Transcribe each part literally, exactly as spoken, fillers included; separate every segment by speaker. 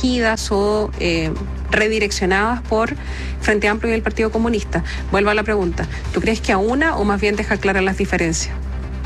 Speaker 1: dirigidas o eh, redireccionadas por Frente Amplio y el Partido Comunista. Vuelvo a la pregunta, ¿tú crees que aúna o más bien deja claras las diferencias?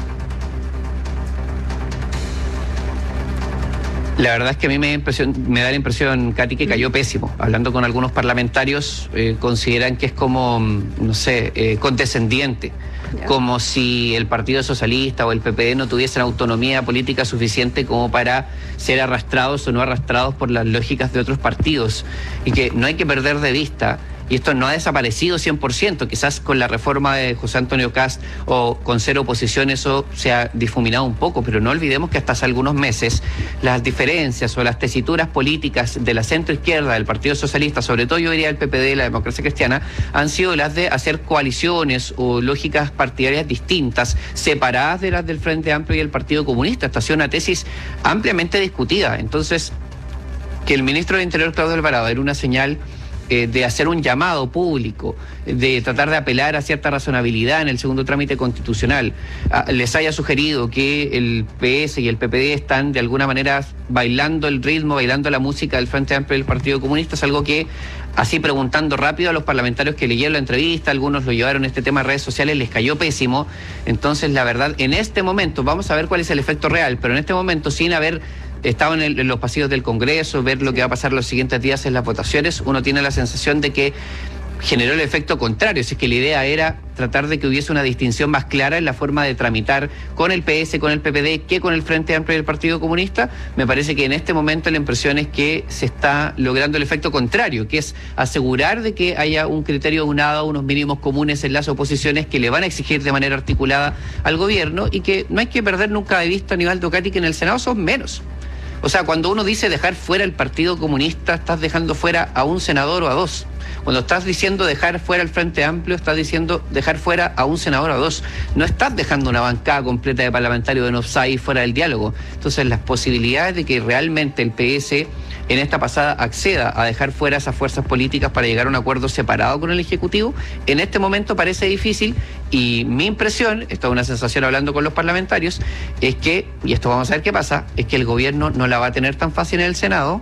Speaker 2: La verdad es que a mí me da, impresión, me da la impresión, Katy, que cayó pésimo. Hablando con algunos parlamentarios, eh, consideran que es como, no sé, eh, condescendiente. Yeah. Como si el Partido Socialista o el P P D no tuviesen autonomía política suficiente como para ser arrastrados o no arrastrados por las lógicas de otros partidos. Y que no hay que perder de vista, y esto no ha desaparecido cien por ciento, quizás con la reforma de José Antonio Kast o con ser oposición eso se ha difuminado un poco, pero no olvidemos que hasta hace algunos meses las diferencias o las tesituras políticas de la centroizquierda, del Partido Socialista, sobre todo yo diría el P P D, la Democracia Cristiana, han sido las de hacer coaliciones o lógicas partidarias distintas, separadas de las del Frente Amplio y el Partido Comunista. Esta ha sido una tesis ampliamente discutida. Entonces, que el ministro del Interior, Claudio Alvarado, era una señal Eh, de hacer un llamado público, de tratar de apelar a cierta razonabilidad en el segundo trámite constitucional, ah, les haya sugerido que el P S y el P P D están de alguna manera bailando el ritmo, bailando la música del Frente Amplio y del Partido Comunista, es algo que, así preguntando rápido a los parlamentarios que leyeron la entrevista, algunos lo llevaron este tema a redes sociales, les cayó pésimo. Entonces, la verdad, en este momento, vamos a ver cuál es el efecto real, pero en este momento, sin haber estado en, el, en los pasillos del Congreso, ver lo que va a pasar los siguientes días en las votaciones, uno tiene la sensación de que generó el efecto contrario, si es que la idea era tratar de que hubiese una distinción más clara en la forma de tramitar con el P S, con el P P D, que con el Frente Amplio y el Partido Comunista. Me parece que en este momento la impresión es que se está logrando el efecto contrario, que es asegurar de que haya un criterio unado, unos mínimos comunes en las oposiciones que le van a exigir de manera articulada al gobierno, y que no hay que perder nunca de vista, Aníbaldo, Katy, que en el Senado son menos. O sea, cuando uno dice dejar fuera el Partido Comunista, estás dejando fuera a un senador o a dos. Cuando estás diciendo dejar fuera el Frente Amplio, estás diciendo dejar fuera a un senador o a dos. No estás dejando una bancada completa de parlamentarios en offside fuera del diálogo. Entonces, las posibilidades de que realmente el P S en esta pasada acceda a dejar fuera esas fuerzas políticas para llegar a un acuerdo separado con el Ejecutivo, en este momento parece difícil, y mi impresión, esto es una sensación hablando con los parlamentarios, es que, y esto vamos a ver qué pasa, es que el gobierno no la va a tener tan fácil en el Senado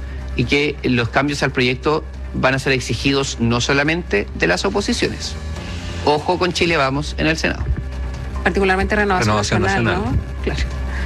Speaker 2: y que los cambios al proyecto van a ser exigidos no solamente de las oposiciones. Ojo con Chile Vamos en el Senado.
Speaker 1: Particularmente Renovación,
Speaker 3: Renovación
Speaker 1: Nacional,
Speaker 3: Nacional,
Speaker 1: ¿no? Claro.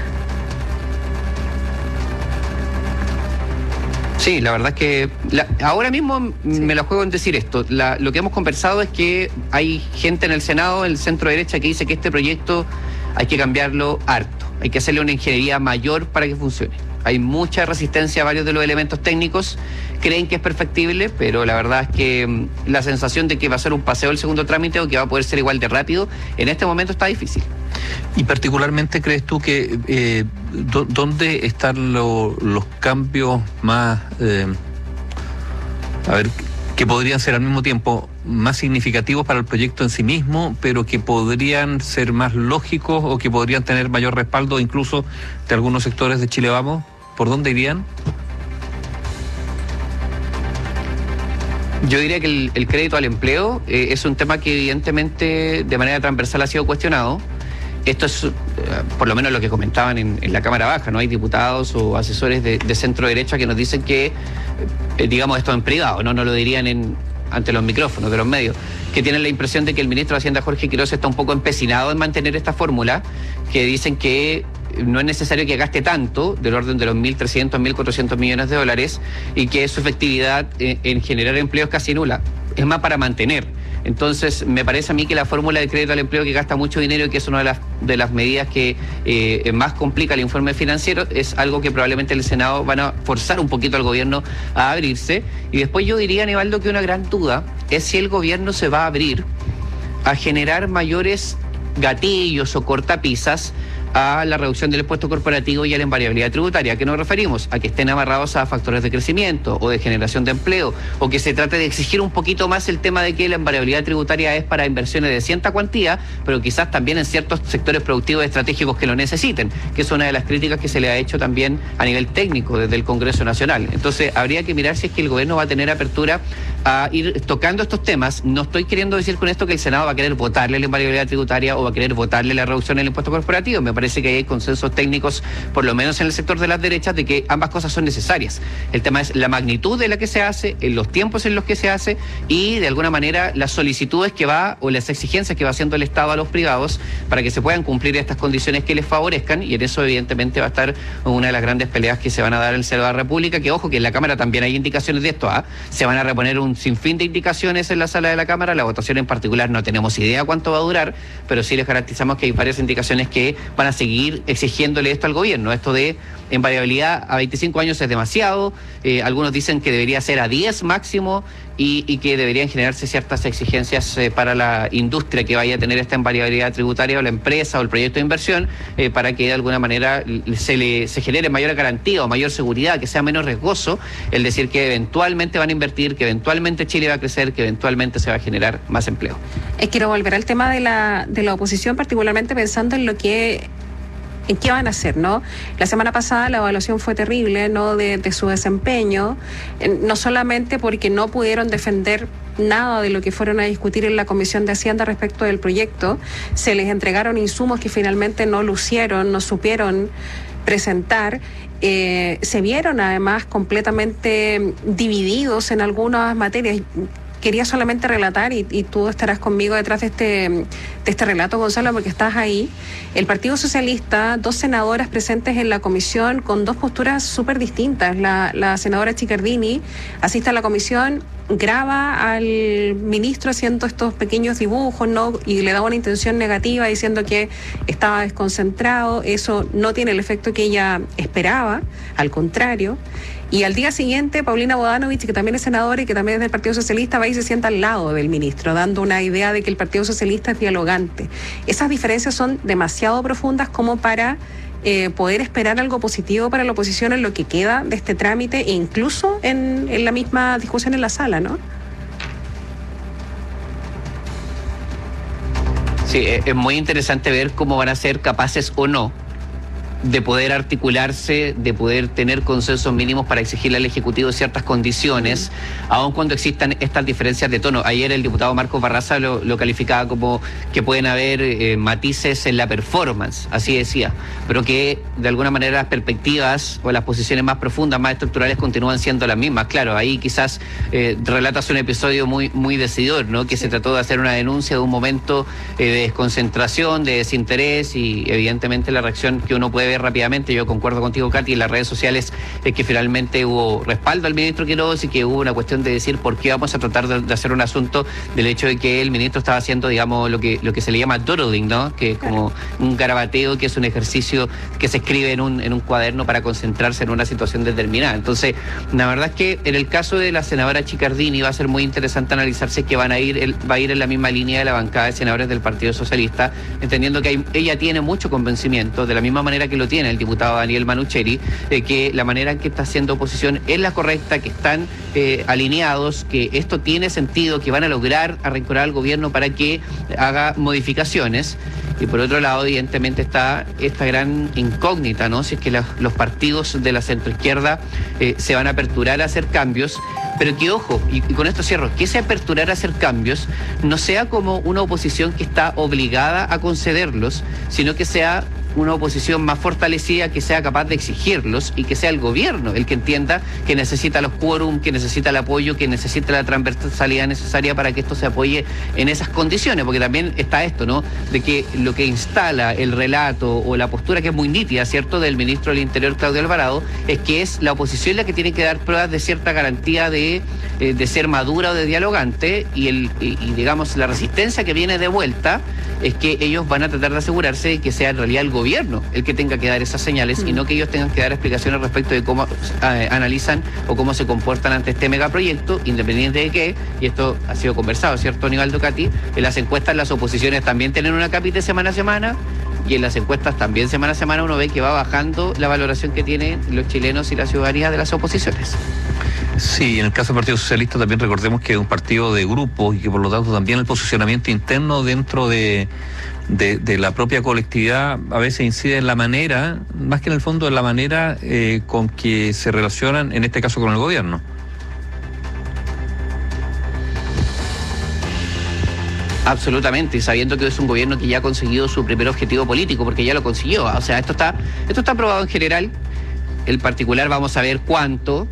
Speaker 2: Sí, la verdad es que la, ahora mismo sí. me la juego en decir esto. La, lo que hemos conversado es que hay gente en el Senado, el centro derecha, que dice que este proyecto hay que cambiarlo harto. Hay que hacerle una ingeniería mayor para que funcione. Hay mucha resistencia a varios de los elementos técnicos. Creen que es perfectible, pero la verdad es que mmm, la sensación de que va a ser un paseo el segundo trámite o que va a poder ser igual de rápido, en este momento está difícil.
Speaker 3: Y particularmente, ¿crees tú que eh, do, dónde están lo, los cambios más, eh, a ver, que podrían ser al mismo tiempo más significativos para el proyecto en sí mismo, pero que podrían ser más lógicos o que podrían tener mayor respaldo incluso de algunos sectores de Chile Vamos? ¿Por dónde irían?
Speaker 2: Yo diría que el, el crédito al empleo eh, es un tema que evidentemente de manera transversal ha sido cuestionado. Esto es, eh, por lo menos lo que comentaban en, en la Cámara Baja, ¿no? Hay diputados o asesores de, de centro derecha que nos dicen que, eh, digamos esto en privado, ¿no? No lo dirían en, ante los micrófonos de los medios, que tienen la impresión de que el ministro de Hacienda, Jorge Quiroz, está un poco empecinado en mantener esta fórmula, que dicen que no es necesario que gaste tanto, del orden de los mil trescientos, mil cuatrocientos millones de dólares, y que su efectividad en, en generar empleo es casi nula, es más para mantener. Entonces, me parece a mí que la fórmula de crédito al empleo, que gasta mucho dinero y que es una de las, de las medidas que eh, más complica el informe financiero, es algo que probablemente el Senado van a forzar un poquito al gobierno a abrirse. Y después yo diría, Aníbaldo, que una gran duda es si el gobierno se va a abrir a generar mayores gatillos o cortapisas a la reducción del impuesto corporativo y a la invariabilidad tributaria. ¿A qué nos referimos? A que estén amarrados a factores de crecimiento o de generación de empleo, o que se trate de exigir un poquito más el tema de que la invariabilidad tributaria es para inversiones de cierta cuantía, pero quizás también en ciertos sectores productivos estratégicos que lo necesiten, que es una de las críticas que se le ha hecho también a nivel técnico desde el Congreso Nacional. Entonces, habría que mirar si es que el gobierno va a tener apertura a ir tocando estos temas. No estoy queriendo decir con esto que el Senado va a querer votarle la invariabilidad tributaria o va a querer votarle la reducción del impuesto corporativo. Me parece que hay consensos técnicos, por lo menos en el sector de las derechas, de que ambas cosas son necesarias. El tema es la magnitud de la que se hace, en los tiempos en los que se hace y, de alguna manera, las solicitudes que va o las exigencias que va haciendo el Estado a los privados para que se puedan cumplir estas condiciones que les favorezcan, y en eso, evidentemente, va a estar una de las grandes peleas que se van a dar en el Senado de la República, que, ojo, que en la Cámara también hay indicaciones de esto, ¿ah? Se van a reponer un sinfín de indicaciones en la sala de la Cámara. La votación en particular no tenemos idea cuánto va a durar, pero sí les garantizamos que hay varias indicaciones que van a seguir exigiéndole esto al gobierno. Esto de invariabilidad a veinticinco años es demasiado, eh, algunos dicen que debería ser a diez máximo y, y que deberían generarse ciertas exigencias eh, para la industria que vaya a tener esta invariabilidad tributaria, o la empresa o el proyecto de inversión, eh, para que de alguna manera se le se genere mayor garantía o mayor seguridad, que sea menos riesgoso el decir que eventualmente van a invertir, que eventualmente Chile va a crecer, que eventualmente se va a generar más empleo.
Speaker 1: Eh, quiero volver al tema de la, de la oposición, particularmente pensando en lo que ¿en qué van a hacer, no? La semana pasada la evaluación fue terrible, ¿no? De, de su desempeño, eh, no solamente porque no pudieron defender nada de lo que fueron a discutir en la Comisión de Hacienda respecto del proyecto, se les entregaron insumos que finalmente no lucieron, no supieron presentar, eh, se vieron además completamente divididos en algunas materias. Quería solamente relatar, y, y tú estarás conmigo detrás de este, de este relato, Gonzalo, porque estás ahí. El Partido Socialista, dos senadoras presentes en la comisión con dos posturas súper distintas. La, la senadora Chiccardini asiste a la comisión, graba al ministro haciendo estos pequeños dibujos, ¿no? Y le da una intención negativa diciendo que estaba desconcentrado. Eso no tiene el efecto que ella esperaba, al contrario. Y al día siguiente, Paulina Bodanovich, que también es senadora y que también es del Partido Socialista, va y se sienta al lado del ministro, dando una idea de que el Partido Socialista es dialogante. Esas diferencias son demasiado profundas como para eh, poder esperar algo positivo para la oposición en lo que queda de este trámite e incluso en, en la misma discusión en la sala, ¿no?
Speaker 2: Sí, es muy interesante ver cómo van a ser capaces o no de poder articularse, de poder tener consensos mínimos para exigirle al Ejecutivo ciertas condiciones, aun cuando existan estas diferencias de tono. Ayer el diputado Marcos Barraza lo, lo calificaba como que pueden haber eh, matices en la performance, así decía, pero que de alguna manera las perspectivas o las posiciones más profundas, más estructurales, continúan siendo las mismas. Claro, ahí quizás eh, relatas un episodio muy, muy decidor, ¿no? Que se trató de hacer una denuncia de un momento eh, de desconcentración, de desinterés, y evidentemente la reacción que uno puede ver rápidamente, yo concuerdo contigo, Katy, en las redes sociales, es que finalmente hubo respaldo al ministro Quiroz y que hubo una cuestión de decir por qué vamos a tratar de, de hacer un asunto del hecho de que el ministro estaba haciendo, digamos, lo que lo que se le llama doodling, ¿no? Que es como un garabateo, que es un ejercicio que se escribe en un, en un cuaderno para concentrarse en una situación determinada. Entonces, la verdad es que en el caso de la senadora Chiccardini va a ser muy interesante analizarse que van a ir, el, va a ir en la misma línea de la bancada de senadores del Partido Socialista, entendiendo que hay, ella tiene mucho convencimiento, de la misma manera que lo tiene el diputado Daniel Manucheri, de que la manera en que está haciendo oposición es la correcta, que están eh, alineados, que esto tiene sentido, que van a lograr arrinconar al gobierno para que haga modificaciones. Y por otro lado, evidentemente, está esta gran incógnita, ¿no? Si es que la, los partidos de la centroizquierda eh, se van a aperturar a hacer cambios, pero que, ojo, y, y con esto cierro, que ese aperturar a hacer cambios no sea como una oposición que está obligada a concederlos, sino que sea una oposición más fortalecida, que sea capaz de exigirlos, y que sea el gobierno el que entienda que necesita los quórum, que necesita el apoyo, que necesita la transversalidad necesaria para que esto se apoye en esas condiciones, porque también está esto, ¿no? De que lo que instala el relato o la postura, que es muy nítida, ¿cierto?, del ministro del Interior, Claudio Alvarado, es que es la oposición la que tiene que dar pruebas de cierta garantía de, eh, de ser madura o de dialogante, y, el, y, y digamos la resistencia que viene de vuelta es que ellos van a tratar de asegurarse de que sea en realidad el gobierno el que tenga que dar esas señales, mm. y no que ellos tengan que dar explicaciones respecto de cómo eh, analizan o cómo se comportan ante este megaproyecto, independiente de que, y esto ha sido conversado, ¿cierto, Nivaldo, Katy? En las encuestas las oposiciones también tienen una cápita semana a semana, y en las encuestas también semana a semana uno ve que va bajando la valoración que tienen los chilenos y la ciudadanía de las oposiciones.
Speaker 3: Sí, en el caso del Partido Socialista también recordemos que es un partido de grupos y que por lo tanto también el posicionamiento interno dentro de, de, de la propia colectividad a veces incide en la manera, más que en el fondo, en la manera eh, con que se relacionan, en este caso con el gobierno.
Speaker 2: Absolutamente, y sabiendo que es un gobierno que ya ha conseguido su primer objetivo político, porque ya lo consiguió. O sea, esto está, esto está aprobado en general. El particular vamos a ver cuánto.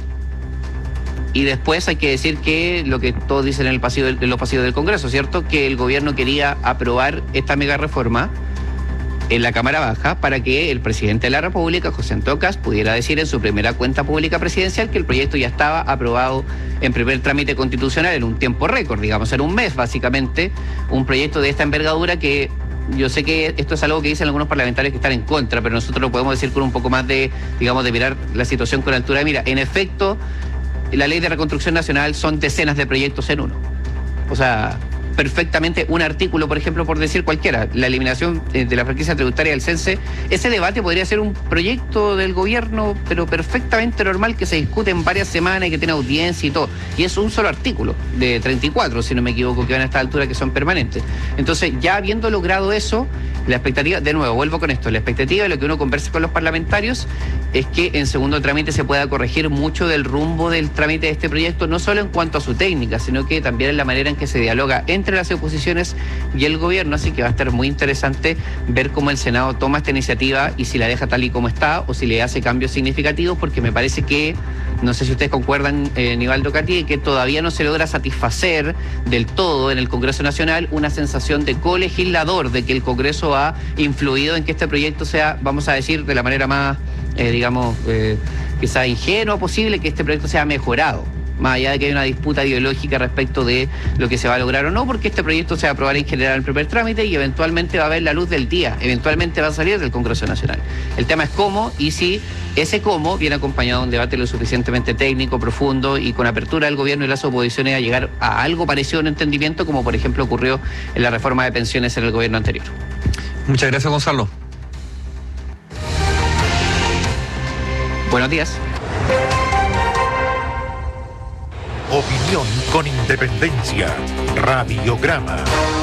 Speaker 2: Y después hay que decir que lo que todos dicen en el pasillo del, en los pasillos del Congreso, ¿cierto? Que el gobierno quería aprobar esta mega reforma en la Cámara Baja para que el presidente de la República, José Antonio Kast, pudiera decir en su primera cuenta pública presidencial que el proyecto ya estaba aprobado en primer trámite constitucional en un tiempo récord, digamos, en un mes básicamente, un proyecto de esta envergadura que yo sé que esto es algo que dicen algunos parlamentarios que están en contra, pero nosotros lo podemos decir con un poco más de, digamos, de mirar la situación con altura de mira. En efecto, la Ley de Reconstrucción Nacional son decenas de proyectos en uno. O sea, perfectamente un artículo, por ejemplo, por decir cualquiera, la eliminación de la franquicia tributaria del Cense, ese debate podría ser un proyecto del gobierno, pero perfectamente normal, que se discute en varias semanas y que tiene audiencia y todo. Y es un solo artículo, de treinta y cuatro, si no me equivoco, que van a esta altura, que son permanentes. Entonces, ya habiendo logrado eso, la expectativa, de nuevo, vuelvo con esto, la expectativa de lo que uno converse con los parlamentarios es que en segundo trámite se pueda corregir mucho del rumbo del trámite de este proyecto, no solo en cuanto a su técnica, sino que también en la manera en que se dialoga entre las oposiciones y el gobierno. Así que va a estar muy interesante ver cómo el Senado toma esta iniciativa y si la deja tal y como está o si le hace cambios significativos, porque me parece que, no sé si ustedes concuerdan, eh, Nivaldo, Katy, que todavía no se logra satisfacer del todo en el Congreso Nacional una sensación de colegislador, de que el Congreso ha influido en que este proyecto sea, vamos a decir, de la manera más, eh, digamos, eh, quizá ingenua posible, que este proyecto sea mejorado, más allá de que hay una disputa ideológica respecto de lo que se va a lograr o no, porque este proyecto se va a aprobar en general en primer trámite y eventualmente va a ver la luz del día, eventualmente va a salir del Congreso Nacional. El tema es cómo y si ese cómo viene acompañado de un debate lo suficientemente técnico, profundo y con apertura del gobierno y las oposiciones a llegar a algo parecido a un entendimiento, como por ejemplo ocurrió en la reforma de pensiones en el gobierno anterior.
Speaker 3: Muchas gracias, Gonzalo.
Speaker 2: Buenos días.
Speaker 4: Opinión con independencia. Radiograma.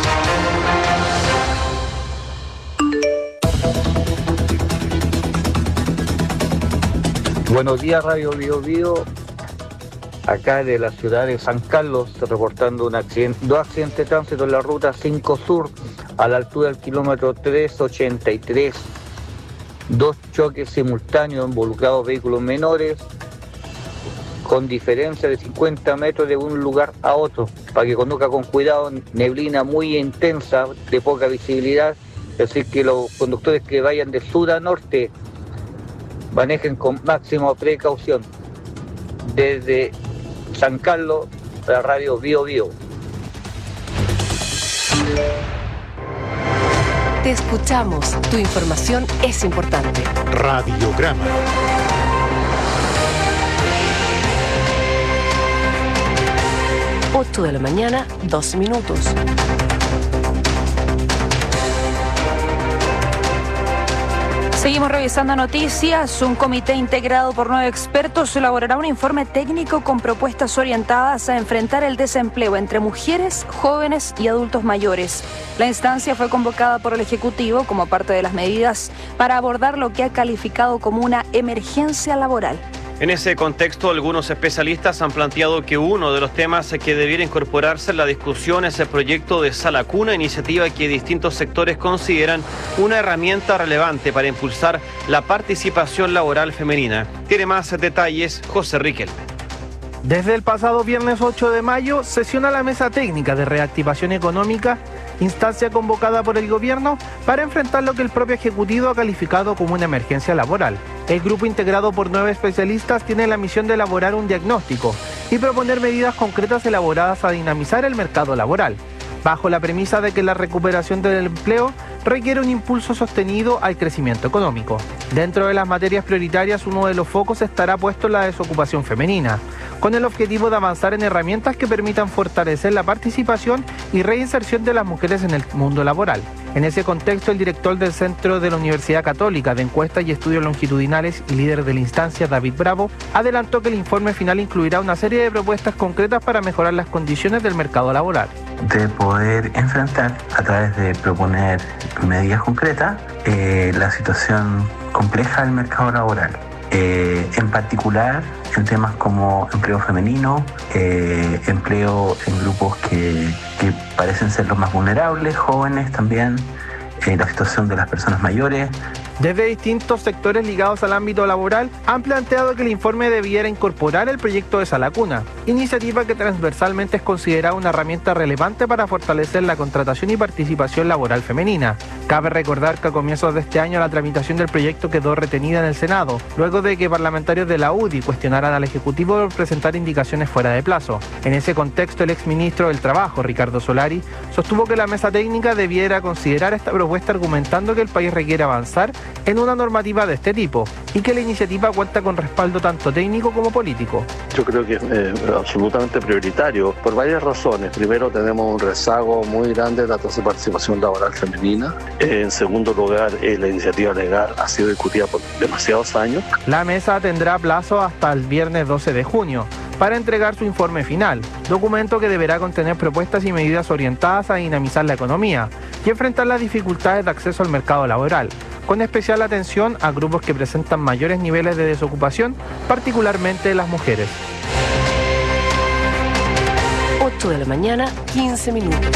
Speaker 5: Buenos días, Radio Bio Bio. Acá de la ciudad de San Carlos, reportando un accidente, dos accidentes de tránsito en la ruta cinco Sur, a la altura del kilómetro trescientos ochenta y tres. Dos choques simultáneos involucrados vehículos menores, con diferencia de cincuenta metros de un lugar a otro, para que conduzca con cuidado. Neblina muy intensa, de poca visibilidad, así que los conductores que vayan de sur a norte manejen con máxima precaución. Desde San Carlos, la Radio Bio Bio.
Speaker 6: Te escuchamos, tu información es importante.
Speaker 4: Radiograma.
Speaker 6: ocho de la mañana, doce minutos.
Speaker 7: Seguimos revisando noticias. Un comité integrado por nueve expertos elaborará un informe técnico con propuestas orientadas a enfrentar el desempleo entre mujeres, jóvenes y adultos mayores. La instancia fue convocada por el Ejecutivo como parte de las medidas para abordar lo que ha calificado como una emergencia laboral.
Speaker 8: En ese contexto, algunos especialistas han planteado que uno de los temas que debiera incorporarse en la discusión es el proyecto de Sala Cuna, iniciativa que distintos sectores consideran una herramienta relevante para impulsar la participación laboral femenina. Tiene más detalles José Riquelme.
Speaker 9: Desde el pasado viernes ocho de mayo sesiona la Mesa Técnica de Reactivación Económica, instancia convocada por el gobierno para enfrentar lo que el propio Ejecutivo ha calificado como una emergencia laboral. El grupo, integrado por nueve especialistas, tiene la misión de elaborar un diagnóstico y proponer medidas concretas elaboradas a dinamizar el mercado laboral, bajo la premisa de que la recuperación del empleo requiere un impulso sostenido al crecimiento económico. Dentro de las materias prioritarias, uno de los focos estará puesto en la desocupación femenina, con el objetivo de avanzar en herramientas que permitan fortalecer la participación y reinserción de las mujeres en el mundo laboral. En ese contexto, el director del Centro de la Universidad Católica de Encuestas y Estudios Longitudinales y líder de la instancia, David Bravo, adelantó que el informe final incluirá una serie de propuestas concretas para mejorar las condiciones del mercado laboral.
Speaker 10: De poder enfrentar, a través de proponer medidas concretas, eh, la situación compleja del mercado laboral. eh, en particular en temas como empleo femenino, eh, empleo en grupos que, que parecen ser los más vulnerables, jóvenes también, eh, la situación de las personas mayores.
Speaker 9: Desde distintos sectores ligados al ámbito laboral han planteado que el informe debiera incorporar el proyecto de Sala Cuna, iniciativa que transversalmente es considerada una herramienta relevante para fortalecer la contratación y participación laboral femenina. Cabe recordar que a comienzos de este año la tramitación del proyecto quedó retenida en el Senado, luego de que parlamentarios de la U D I cuestionaran al Ejecutivo por presentar indicaciones fuera de plazo. En ese contexto, el exministro del Trabajo, Ricardo Solari, sostuvo que la mesa técnica debiera considerar esta propuesta argumentando que el país requiere avanzar en una normativa de este tipo y que la iniciativa cuenta con respaldo tanto técnico como político.
Speaker 11: Yo creo que es eh, absolutamente prioritario por varias razones. Primero, tenemos un rezago muy grande de la tasa de participación laboral femenina. Eh, en segundo lugar, eh, la iniciativa legal ha sido discutida por demasiados años.
Speaker 9: La mesa tendrá plazo hasta el viernes doce de junio para entregar su informe final, documento que deberá contener propuestas y medidas orientadas a dinamizar la economía y enfrentar las dificultades de acceso al mercado laboral, con especial atención a grupos que presentan mayores niveles de desocupación, particularmente las mujeres.
Speaker 6: ocho de la mañana, quince minutos.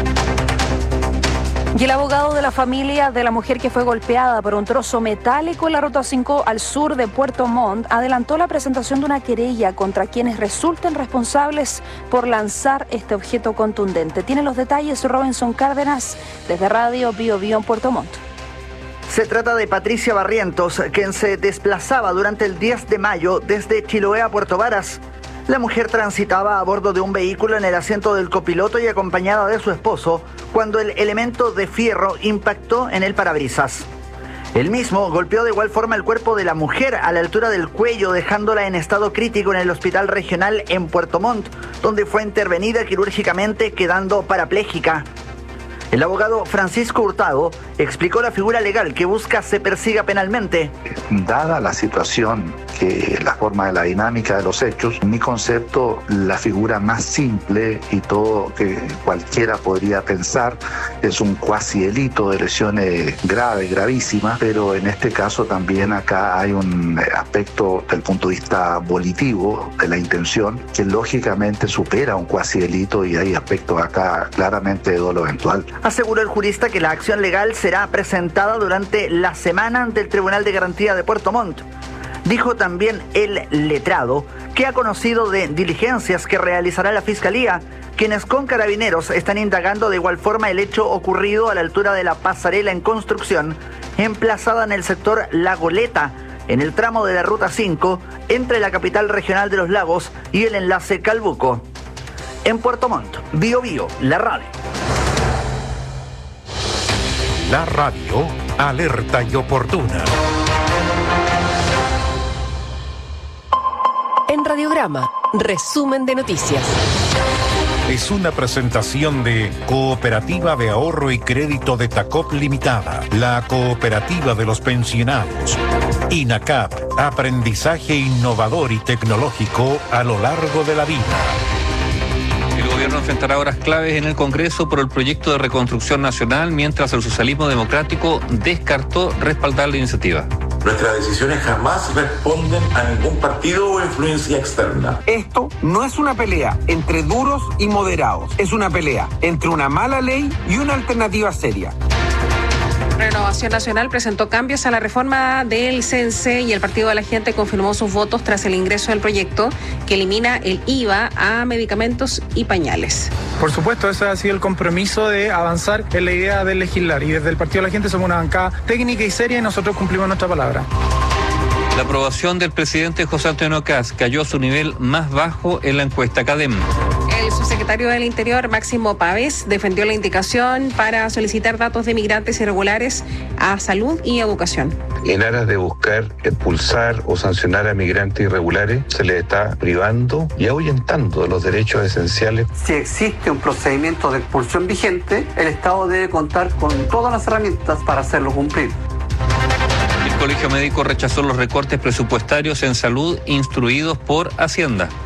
Speaker 7: Y el abogado de la familia de la mujer que fue golpeada por un trozo metálico en la ruta cinco al sur de Puerto Montt adelantó la presentación de una querella contra quienes resulten responsables por lanzar este objeto contundente. Tiene los detalles Robinson Cárdenas desde Radio Bio Bio en Puerto Montt.
Speaker 12: Se trata de Patricia Barrientos, quien se desplazaba durante el diez de mayo desde Chiloé a Puerto Varas. La mujer transitaba a bordo de un vehículo en el asiento del copiloto y acompañada de su esposo cuando el elemento de fierro impactó en el parabrisas. El mismo golpeó de igual forma el cuerpo de la mujer a la altura del cuello, dejándola en estado crítico en el hospital regional en Puerto Montt, donde fue intervenida quirúrgicamente quedando parapléjica. El abogado Francisco Hurtado explicó la figura legal que busca se persiga penalmente.
Speaker 13: Dada la situación, que la forma de la dinámica de los hechos, en mi concepto, la figura más simple y todo que cualquiera podría pensar es un cuasi delito de lesiones graves, gravísimas, pero en este caso también acá hay un aspecto del punto de vista volitivo de la intención que lógicamente supera un cuasi delito y hay aspectos acá claramente de dolo eventual.
Speaker 12: Aseguró el jurista que la acción legal será presentada durante la semana ante el Tribunal de Garantía de Puerto Montt. Dijo también el letrado que ha conocido de diligencias que realizará la Fiscalía, quienes con carabineros están indagando de igual forma el hecho ocurrido a la altura de la pasarela en construcción, emplazada en el sector La Goleta, en el tramo de la Ruta cinco, entre la capital regional de los lagos y el enlace Calbuco. En Puerto Montt, Bio Bio, la radio.
Speaker 4: La radio, alerta y oportuna.
Speaker 6: En Radiograma, resumen de noticias.
Speaker 4: Es una presentación de Cooperativa de Ahorro y Crédito de Tacop Limitada, la cooperativa de los pensionados. INACAP, aprendizaje innovador y tecnológico a lo largo de la vida.
Speaker 3: El gobierno enfrentará horas claves en el Congreso por el proyecto de reconstrucción nacional, mientras el socialismo democrático descartó respaldar la iniciativa.
Speaker 14: Nuestras decisiones jamás responden a ningún partido o influencia externa.
Speaker 15: Esto no es una pelea entre duros y moderados. Es una pelea entre una mala ley y una alternativa seria.
Speaker 1: Renovación Nacional presentó cambios a la reforma del CENSE y el Partido de la Gente confirmó sus votos tras el ingreso del proyecto que elimina el I V A a medicamentos y pañales.
Speaker 16: Por supuesto, ese ha sido el compromiso de avanzar en la idea de legislar y desde el Partido de la Gente somos una bancada técnica y seria y nosotros cumplimos nuestra palabra.
Speaker 3: La aprobación del presidente José Antonio Kast cayó a su nivel más bajo en la encuesta CADEM.
Speaker 1: El subsecretario del Interior, Máximo Pavés, defendió la indicación para solicitar datos de migrantes irregulares a salud y educación.
Speaker 17: En aras de buscar expulsar o sancionar a migrantes irregulares, se les está privando y ahuyentando de los derechos esenciales.
Speaker 18: Si existe un procedimiento de expulsión vigente, el Estado debe contar con todas las herramientas para hacerlo cumplir.
Speaker 3: El Colegio Médico rechazó los recortes presupuestarios en salud instruidos por Hacienda.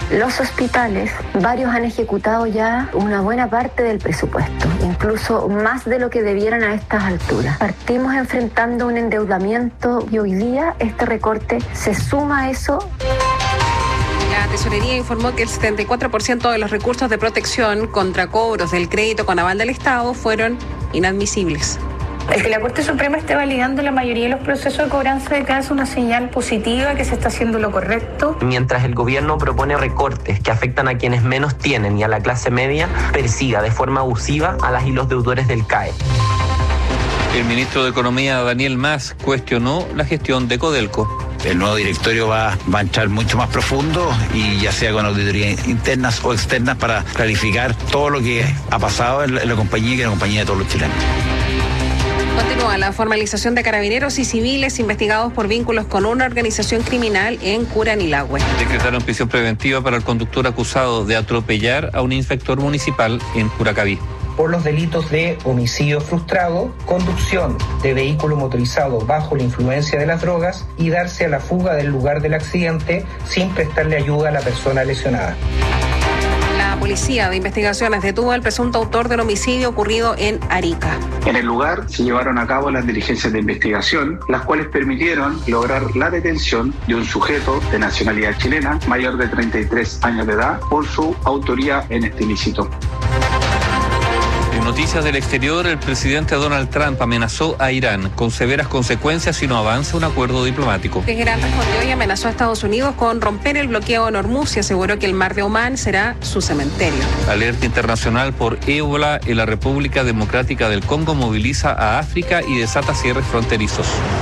Speaker 19: Los hospitales, varios han ejecutado ya una buena parte del presupuesto, incluso más de lo que debieran a estas alturas. Partimos enfrentando un endeudamiento y hoy día este recorte se suma a eso.
Speaker 1: La Tesorería informó que el setenta y cuatro por ciento de los recursos de protección contra cobros del crédito con aval del Estado fueron inadmisibles.
Speaker 20: El que la Corte Suprema esté validando la mayoría de los procesos de cobranza de casa es una señal positiva que se está haciendo lo correcto.
Speaker 21: Mientras el gobierno propone recortes que afectan a quienes menos tienen y a la clase media, persiga de forma abusiva a las y los deudores del C A E.
Speaker 3: El ministro de Economía, Daniel Mas, cuestionó la gestión de Codelco.
Speaker 22: El nuevo directorio va, va a entrar mucho más profundo y ya sea con auditorías internas o externas para clarificar todo lo que ha pasado en la, en la compañía y que es la compañía de todos los chilenos.
Speaker 1: Continúa la formalización de carabineros y civiles investigados por vínculos con una organización criminal en Curanilahue.
Speaker 3: Decretaron prisión preventiva para el conductor acusado de atropellar a un inspector municipal en Curacaví.
Speaker 23: Por los delitos de homicidio frustrado, conducción de vehículo motorizado bajo la influencia de las drogas y darse a la fuga del lugar del accidente sin prestarle ayuda a la persona lesionada.
Speaker 1: La Policía de Investigaciones detuvo al presunto autor del homicidio ocurrido en Arica.
Speaker 24: En el lugar se llevaron a cabo las diligencias de investigación, las cuales permitieron lograr la detención de un sujeto de nacionalidad chilena, mayor de treinta y tres años de edad, por su autoría en este ilícito.
Speaker 3: En noticias del exterior, el presidente Donald Trump amenazó a Irán con severas consecuencias si no avanza un acuerdo diplomático.
Speaker 1: Teherán respondió y amenazó a Estados Unidos con romper el bloqueo en Hormuz y aseguró que el mar de Omán será su cementerio.
Speaker 3: Alerta internacional por ébola en la República Democrática del Congo moviliza a África y desata cierres fronterizos.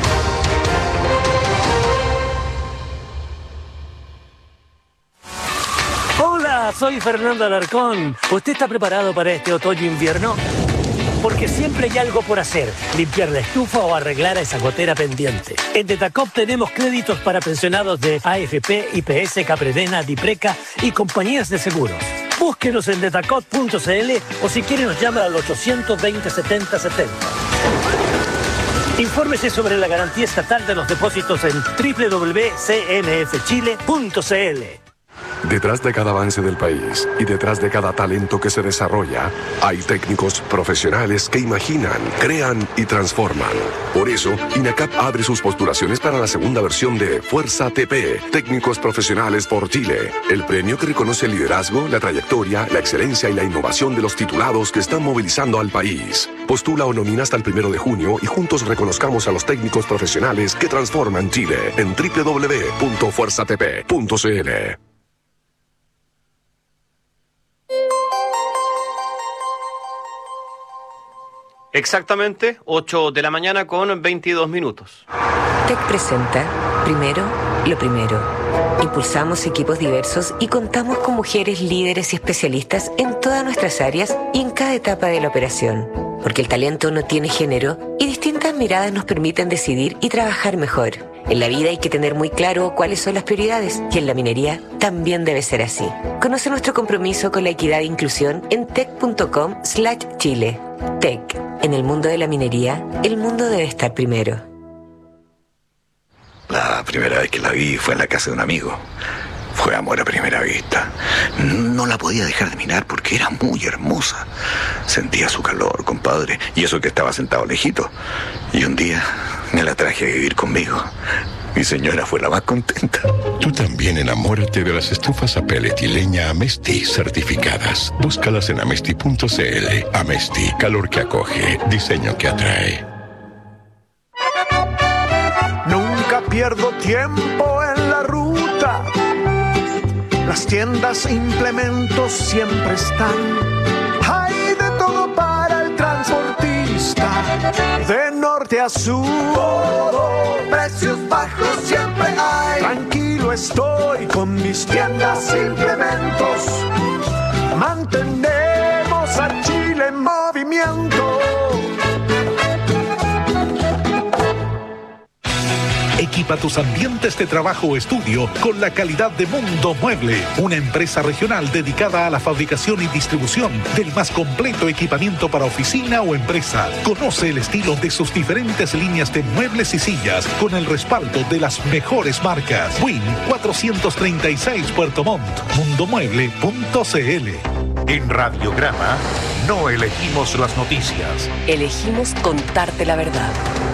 Speaker 25: Hola, soy Fernando Alarcón. ¿Usted está preparado para este otoño-invierno? Porque siempre hay algo por hacer, limpiar la estufa o arreglar a esa gotera pendiente. En Detacop tenemos créditos para pensionados de A F P, I P S, Capredena, Dipreca y compañías de seguros. Búsquenos en detacop punto c l o si quiere nos llama al ochocientos veinte, setenta setenta. Infórmese sobre la garantía estatal de los depósitos en doble u doble u doble u punto c n f chile punto c l.
Speaker 26: Detrás de cada avance del país y detrás de cada talento que se desarrolla, hay técnicos profesionales que imaginan, crean y transforman. Por eso, INACAP abre sus postulaciones para la segunda versión de Fuerza T P, Técnicos Profesionales por Chile, el premio que reconoce el liderazgo, la trayectoria, la excelencia y la innovación de los titulados que están movilizando al país. Postula o nomina hasta el primero de junio y juntos reconozcamos a los técnicos profesionales que transforman Chile en doble u doble u doble u punto fuerza t p punto c l.
Speaker 8: Exactamente, ocho de la mañana con veintidós minutos.
Speaker 27: TEC presenta, primero, lo primero. Impulsamos equipos diversos y contamos con mujeres líderes y especialistas en todas nuestras áreas y en cada etapa de la operación. Porque el talento no tiene género y distintas miradas nos permiten decidir y trabajar mejor. En la vida hay que tener muy claro cuáles son las prioridades y en la minería también debe ser así. Conoce nuestro compromiso con la equidad e inclusión en tec punto com slash chile. TEC. En el mundo de la minería, el mundo debe estar primero.
Speaker 28: La primera vez que la vi fue en la casa de un amigo. Fue amor a primera vista. No la podía dejar de mirar porque era muy hermosa. Sentía su calor, compadre, y eso que estaba sentado lejito. Y un día me la traje a vivir conmigo. Mi señora fue la más contenta.
Speaker 29: Tú también enamórate de las estufas a pellet y leña Amesti certificadas. Búscalas en amesti punto c l. Amesti, calor que acoge, diseño que atrae.
Speaker 30: Nunca pierdo tiempo en la ruta. Las tiendas e implementos siempre están. Hay de todo para el transportista. De norte a sur, todo, precios bajos siempre hay. Tranquilo estoy con mis tiendas e implementos. Mantenemos a Chile en movimiento.
Speaker 2: Equipa tus ambientes de trabajo o estudio con la calidad de Mundo Mueble, una empresa regional dedicada a la fabricación y distribución del más completo equipamiento para oficina o empresa. Conoce el estilo de sus diferentes líneas de muebles y sillas con el respaldo de las mejores marcas. Win cuatrocientos treinta y seis Puerto Montt, mundomueble punto c l.
Speaker 4: En Radiograma no elegimos las noticias.
Speaker 27: Elegimos contarte la verdad.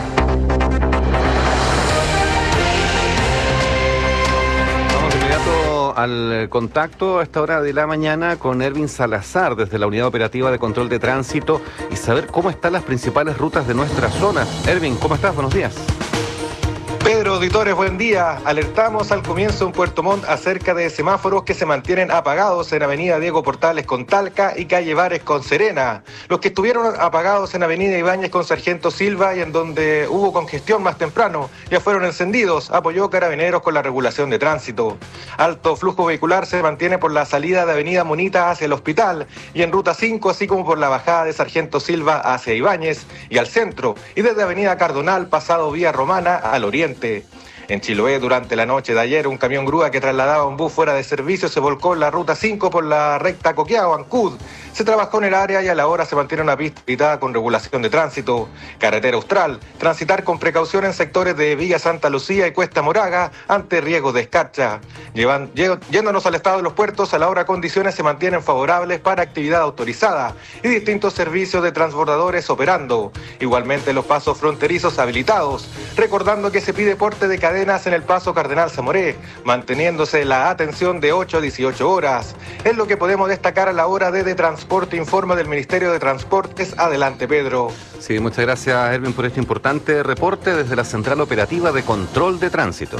Speaker 8: Vamos de inmediato al contacto a esta hora de la mañana con Erwin Salazar desde la Unidad Operativa de Control de Tránsito y saber cómo están las principales rutas de nuestra zona. Erwin, ¿cómo estás? Buenos días.
Speaker 5: Pedro, auditores, buen día. Alertamos al comienzo en Puerto Montt acerca de semáforos que se mantienen apagados en Avenida Diego Portales con Talca y Calle Bares con Serena. Los que estuvieron apagados en Avenida Ibáñez con Sargento Silva y en donde hubo congestión más temprano ya fueron encendidos, apoyó Carabineros con la regulación de tránsito. Alto flujo vehicular se mantiene por la salida de Avenida Monita hacia el hospital y en Ruta cinco, así como por la bajada de Sargento Silva hacia Ibáñez y al centro, y desde Avenida Cardonal pasado Vía Romana al oriente. En Chiloé, durante la noche de ayer, un camión grúa que trasladaba un bus fuera de servicio se volcó en la ruta cinco por la recta Coqueado-Ancud. Se trabajó en el área y a la hora se mantiene una pista habitada con regulación de tránsito. Carretera Austral, transitar con precaución en sectores de Villa Santa Lucía y Cuesta Moraga ante riesgos de escarcha. Llevan, yéndonos al estado de los puertos, a la hora condiciones se mantienen favorables para actividad autorizada y distintos servicios de transbordadores operando. Igualmente los pasos fronterizos habilitados, recordando que se pide porte de cadenas en el paso Cardenal Zamoré, manteniéndose la atención de ocho a dieciocho horas. Es lo que podemos destacar a la hora de, de transporte, informa del Ministerio de Transportes. Adelante, Pedro.
Speaker 8: Sí, muchas gracias, Erwin, por este importante reporte desde la Central Operativa de Control de Tránsito.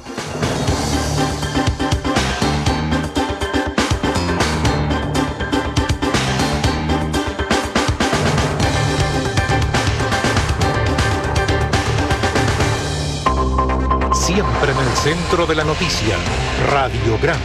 Speaker 4: Siempre en el centro de la noticia, Radiograma.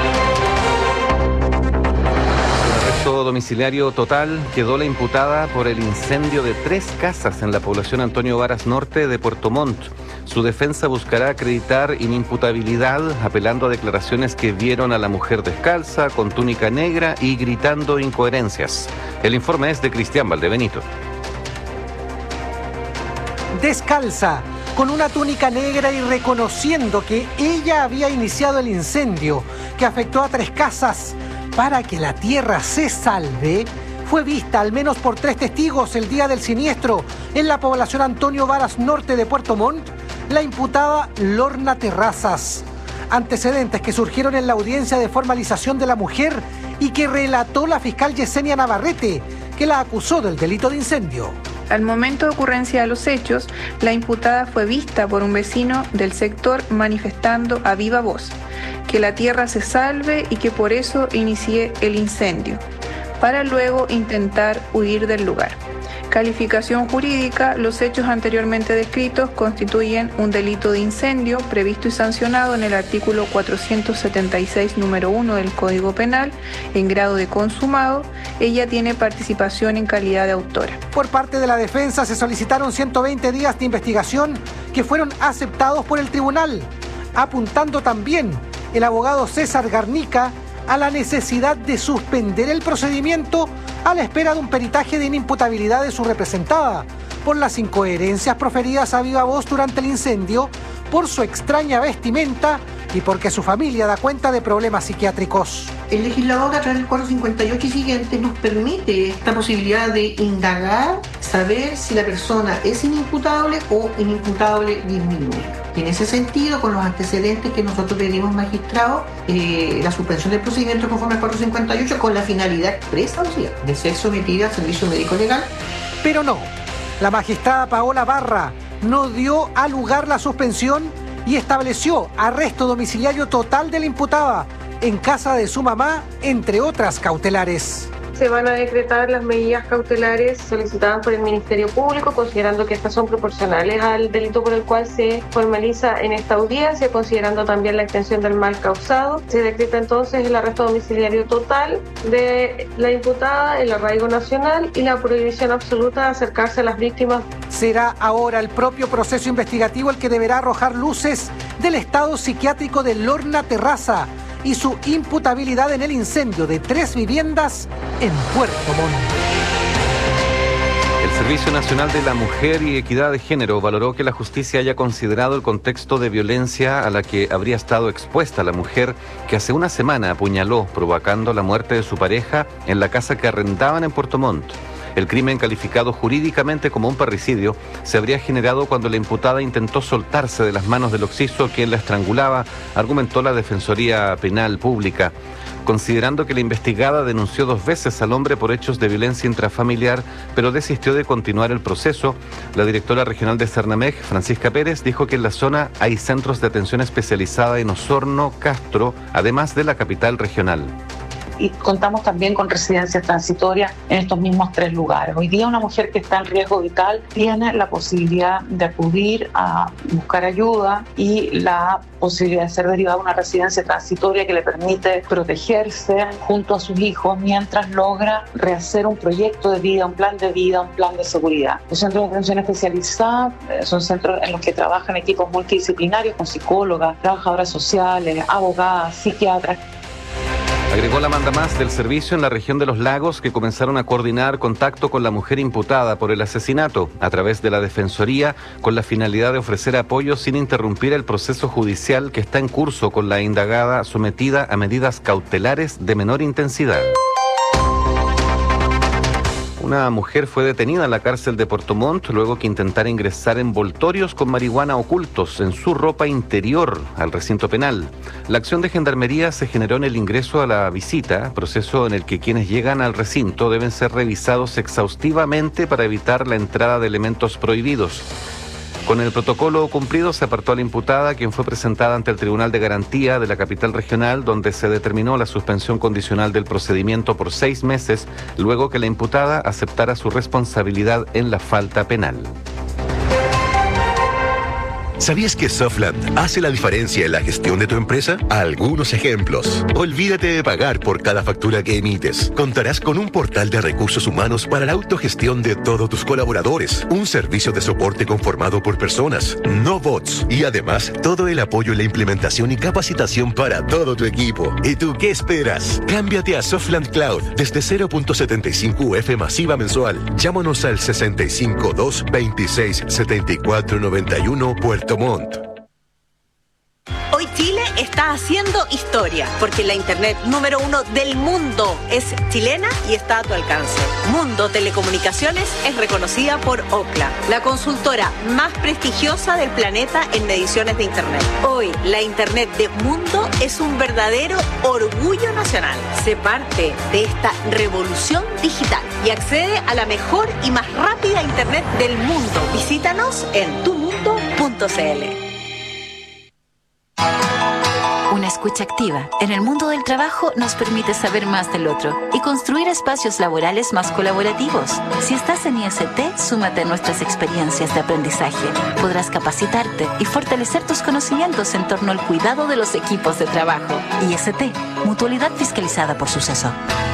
Speaker 8: Domiciliario total quedó la imputada por el incendio de tres casas en la población Antonio Varas Norte de Puerto Montt. Su defensa buscará acreditar inimputabilidad apelando a declaraciones que vieron a la mujer descalza, con túnica negra y gritando incoherencias. El informe es de Cristian Valdebenito.
Speaker 6: Descalza, con una túnica negra y reconociendo que ella había iniciado el incendio que afectó a tres casas, para que la tierra se salve, fue vista al menos por tres testigos el día del siniestro en la población Antonio Varas Norte de Puerto Montt, la imputada Lorna Terrazas. Antecedentes que surgieron en la audiencia de formalización de la mujer y que relató la fiscal Yesenia Navarrete, que la acusó del delito de incendio.
Speaker 20: Al momento de ocurrencia de los hechos, la imputada fue vista por un vecino del sector manifestando a viva voz que la tierra se salve y que por eso inicié el incendio, para luego intentar huir del lugar. Calificación jurídica: los hechos anteriormente descritos constituyen un delito de incendio previsto y sancionado en el artículo cuatrocientos setenta y seis número uno del Código Penal en grado de consumado. Ella tiene participación en calidad de autora.
Speaker 6: Por parte de la defensa se solicitaron ciento veinte días de investigación que fueron aceptados por el tribunal, apuntando también el abogado César Garnica a la necesidad de suspender el procedimiento a la espera de un peritaje de inimputabilidad de su representada por las incoherencias proferidas a viva voz durante el incendio, por su extraña vestimenta y porque su familia da cuenta de problemas psiquiátricos.
Speaker 7: El legislador, a través del cuatrocientos cincuenta y ocho y siguiente, nos permite esta posibilidad de indagar, saber si la persona es inimputable o inimputable disminuida. Y en ese sentido, con los antecedentes que nosotros pedimos magistrados, eh, la suspensión del procedimiento conforme al cuatrocientos cincuenta y ocho con la finalidad expresa, o sea, de ser sometida al servicio médico legal.
Speaker 6: Pero no, la magistrada Paola Barra no dio a lugar la suspensión y estableció arresto domiciliario total de la imputada en casa de su mamá, entre otras cautelares.
Speaker 9: se van a decretar las medidas cautelares solicitadas por el Ministerio Público, considerando que estas son proporcionales al delito por el cual se formaliza en esta audiencia, considerando también la extensión del mal causado. Se decreta entonces el arresto domiciliario total de la imputada, el arraigo nacional y la prohibición absoluta de acercarse a las víctimas.
Speaker 6: Será ahora el propio proceso investigativo el que deberá arrojar luces del estado psiquiátrico de Lorna Terraza y su imputabilidad en el incendio de tres viviendas en Puerto Montt.
Speaker 3: El Servicio Nacional de la Mujer y Equidad de Género valoró que la justicia haya considerado el contexto de violencia a la que habría estado expuesta la mujer que hace una semana apuñaló, provocando la muerte de su pareja en la casa que arrendaban en Puerto Montt. El crimen, calificado jurídicamente como un parricidio, se habría generado cuando la imputada intentó soltarse de las manos del occiso, quien la estrangulaba, argumentó la Defensoría Penal Pública. Considerando que la investigada denunció dos veces al hombre por hechos de violencia intrafamiliar, pero desistió de continuar el proceso, la directora regional de Cernamej, Francisca Pérez, dijo que en la zona hay centros de atención especializada en Osorno, Castro, además de la capital regional.
Speaker 10: Y contamos también con residencias transitorias en estos mismos tres lugares. Hoy día una mujer que está en riesgo vital tiene la posibilidad de acudir a buscar ayuda y la posibilidad de ser derivada a una residencia transitoria que le permite protegerse junto a sus hijos mientras logra rehacer un proyecto de vida, un plan de vida, un plan de seguridad. Los centros de atención especializada son centros en los que trabajan equipos multidisciplinarios con psicólogas, trabajadoras sociales, abogadas, psiquiatras.
Speaker 3: Agregó la mandamás del servicio en la región de Los Lagos que comenzaron a coordinar contacto con la mujer imputada por el asesinato a través de la Defensoría con la finalidad de ofrecer apoyo sin interrumpir el proceso judicial que está en curso con la indagada sometida a medidas cautelares de menor intensidad. Una mujer fue detenida en la cárcel de Puerto Montt luego que intentara ingresar envoltorios con marihuana ocultos en su ropa interior al recinto penal. La acción de Gendarmería se generó en el ingreso a la visita, proceso en el que quienes llegan al recinto deben ser revisados exhaustivamente para evitar la entrada de elementos prohibidos. Con el protocolo cumplido se apartó a la imputada, quien fue presentada ante el Tribunal de Garantía de la capital regional, donde se determinó la suspensión condicional del procedimiento por seis meses, luego que la imputada aceptara su responsabilidad en la falta penal.
Speaker 11: ¿Sabías que Softland hace la diferencia en la gestión de tu empresa? Algunos ejemplos. Olvídate de pagar por cada factura que emites. Contarás con un portal de recursos humanos para la autogestión de todos tus colaboradores. Un servicio de soporte conformado por personas, no bots. Y además, todo el apoyo en la implementación y capacitación para todo tu equipo. ¿Y tú qué esperas? Cámbiate a Softland Cloud desde cero punto setenta y cinco U F masiva mensual. Llámanos al sesenta y cinco dos veintiséis setenta y cuatro noventa y uno Puerto Montt.
Speaker 12: Hoy Chile está haciendo historia, porque la internet número uno del mundo es chilena y está a tu alcance. Mundo Telecomunicaciones es reconocida por Ookla, la consultora más prestigiosa del planeta en mediciones de internet. Hoy, la internet de Mundo es un verdadero orgullo nacional. Sé parte de esta revolución digital y accede a la mejor y más rápida internet del mundo. Visítanos en tu mundo punto c l.
Speaker 13: Una escucha activa en el mundo del trabajo nos permite saber más del otro y construir espacios laborales más colaborativos. Si estás en I S T, súmate a nuestras experiencias de aprendizaje. Podrás capacitarte y fortalecer tus conocimientos en torno al cuidado de los equipos de trabajo. I S T, mutualidad fiscalizada por Suceso.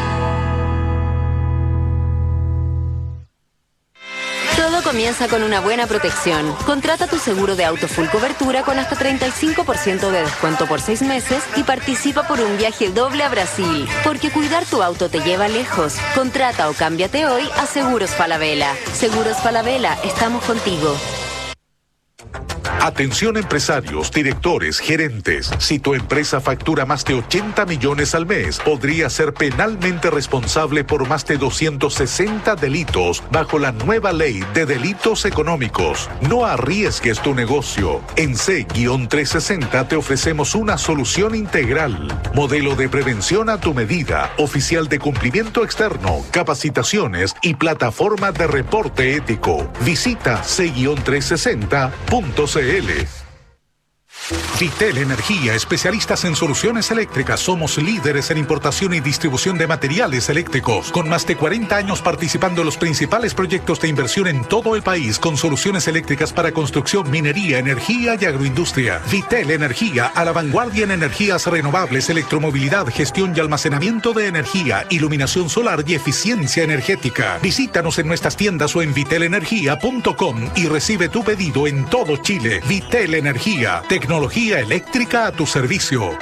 Speaker 14: Todo comienza con una buena protección. Contrata tu seguro de auto full cobertura con hasta treinta y cinco por ciento de descuento por seis meses y participa por un viaje doble a Brasil. Porque cuidar tu auto te lleva lejos. Contrata o cámbiate hoy a Seguros Falabella. Seguros Falabella, estamos contigo.
Speaker 2: Atención empresarios, directores, gerentes. Si tu empresa factura más de ochenta millones al mes, podría ser penalmente responsable por más de doscientos sesenta delitos bajo la nueva ley de delitos económicos. No arriesgues tu negocio. En C trescientos sesenta te ofrecemos una solución integral. Modelo de prevención a tu medida, oficial de cumplimiento externo, capacitaciones y plataforma de reporte ético. Visita C trescientos sesenta punto c l. Vitel Energía, especialistas en soluciones eléctricas. Somos líderes en importación y distribución de materiales eléctricos, con más de cuarenta años participando en los principales proyectos de inversión en todo el país, con soluciones eléctricas para construcción, minería, energía y agroindustria. Vitel Energía, a la vanguardia en energías renovables, electromovilidad, gestión y almacenamiento de energía, iluminación solar y eficiencia energética. Visítanos en nuestras tiendas o en vitel energía punto com y recibe tu pedido en todo Chile. Vitel Energía, tecnología eléctrica a tu servicio.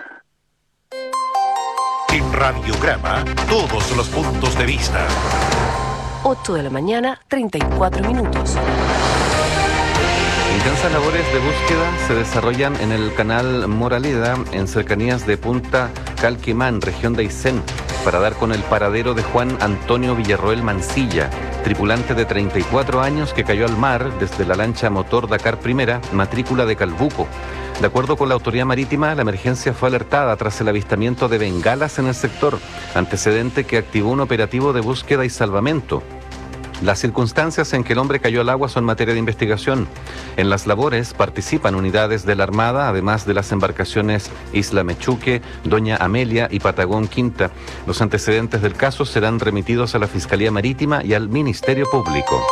Speaker 29: En Radiograma, todos los puntos de vista.
Speaker 1: ocho de la mañana, treinta y cuatro minutos.
Speaker 15: Intensas labores de búsqueda se desarrollan en el canal Moraleda, en cercanías de Punta Calquimán, región de Aysén, para dar con el paradero de Juan Antonio Villarroel Mancilla, tripulante de treinta y cuatro años que cayó al mar desde la lancha motor Dakar Primera, matrícula de Calbuco. De acuerdo con la autoridad marítima, la emergencia fue alertada tras el avistamiento de bengalas en el sector, antecedente que activó un operativo de búsqueda y salvamento. Las circunstancias en que el hombre cayó al agua son materia de investigación. En las labores participan unidades de la Armada, además de las embarcaciones Isla Mechuque, Doña Amelia y Patagón Quinta. Los antecedentes del caso serán remitidos a la Fiscalía Marítima y al Ministerio Público.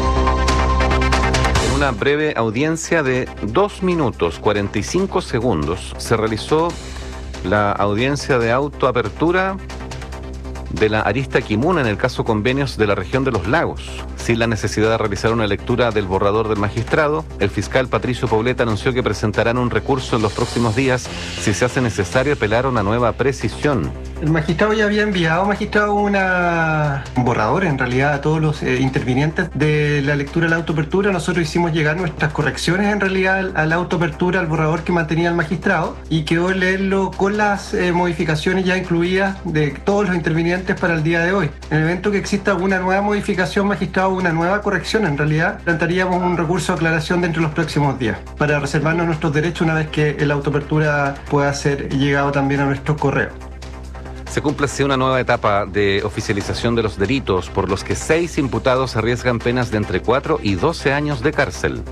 Speaker 15: En una breve audiencia de dos minutos cuarenta y cinco segundos se realizó la audiencia de autoapertura de la arista Quimuna en el caso Convenios de la región de los Lagos. Sin la necesidad de realizar una lectura del borrador del magistrado, el fiscal Patricio Poblete anunció que presentarán un recurso en los próximos días si se hace necesario apelar a una nueva precisión.
Speaker 16: El magistrado ya había enviado, magistrado, una, un borrador en realidad a todos los eh, intervinientes de la lectura de la autoapertura. Nosotros hicimos llegar nuestras correcciones en realidad a la autoapertura, al borrador que mantenía el magistrado, y quedó leerlo con las eh, modificaciones ya incluidas de todos los intervinientes para el día de hoy. En el evento que exista alguna nueva modificación, magistrado, una nueva corrección, en realidad plantearíamos un recurso de aclaración dentro de los próximos días para reservarnos nuestros derechos una vez que la autoapertura pueda ser llegado también a nuestros correos.
Speaker 15: Se cumple así una nueva etapa de oficialización de los delitos por los que seis imputados arriesgan penas de entre cuatro y doce años de cárcel.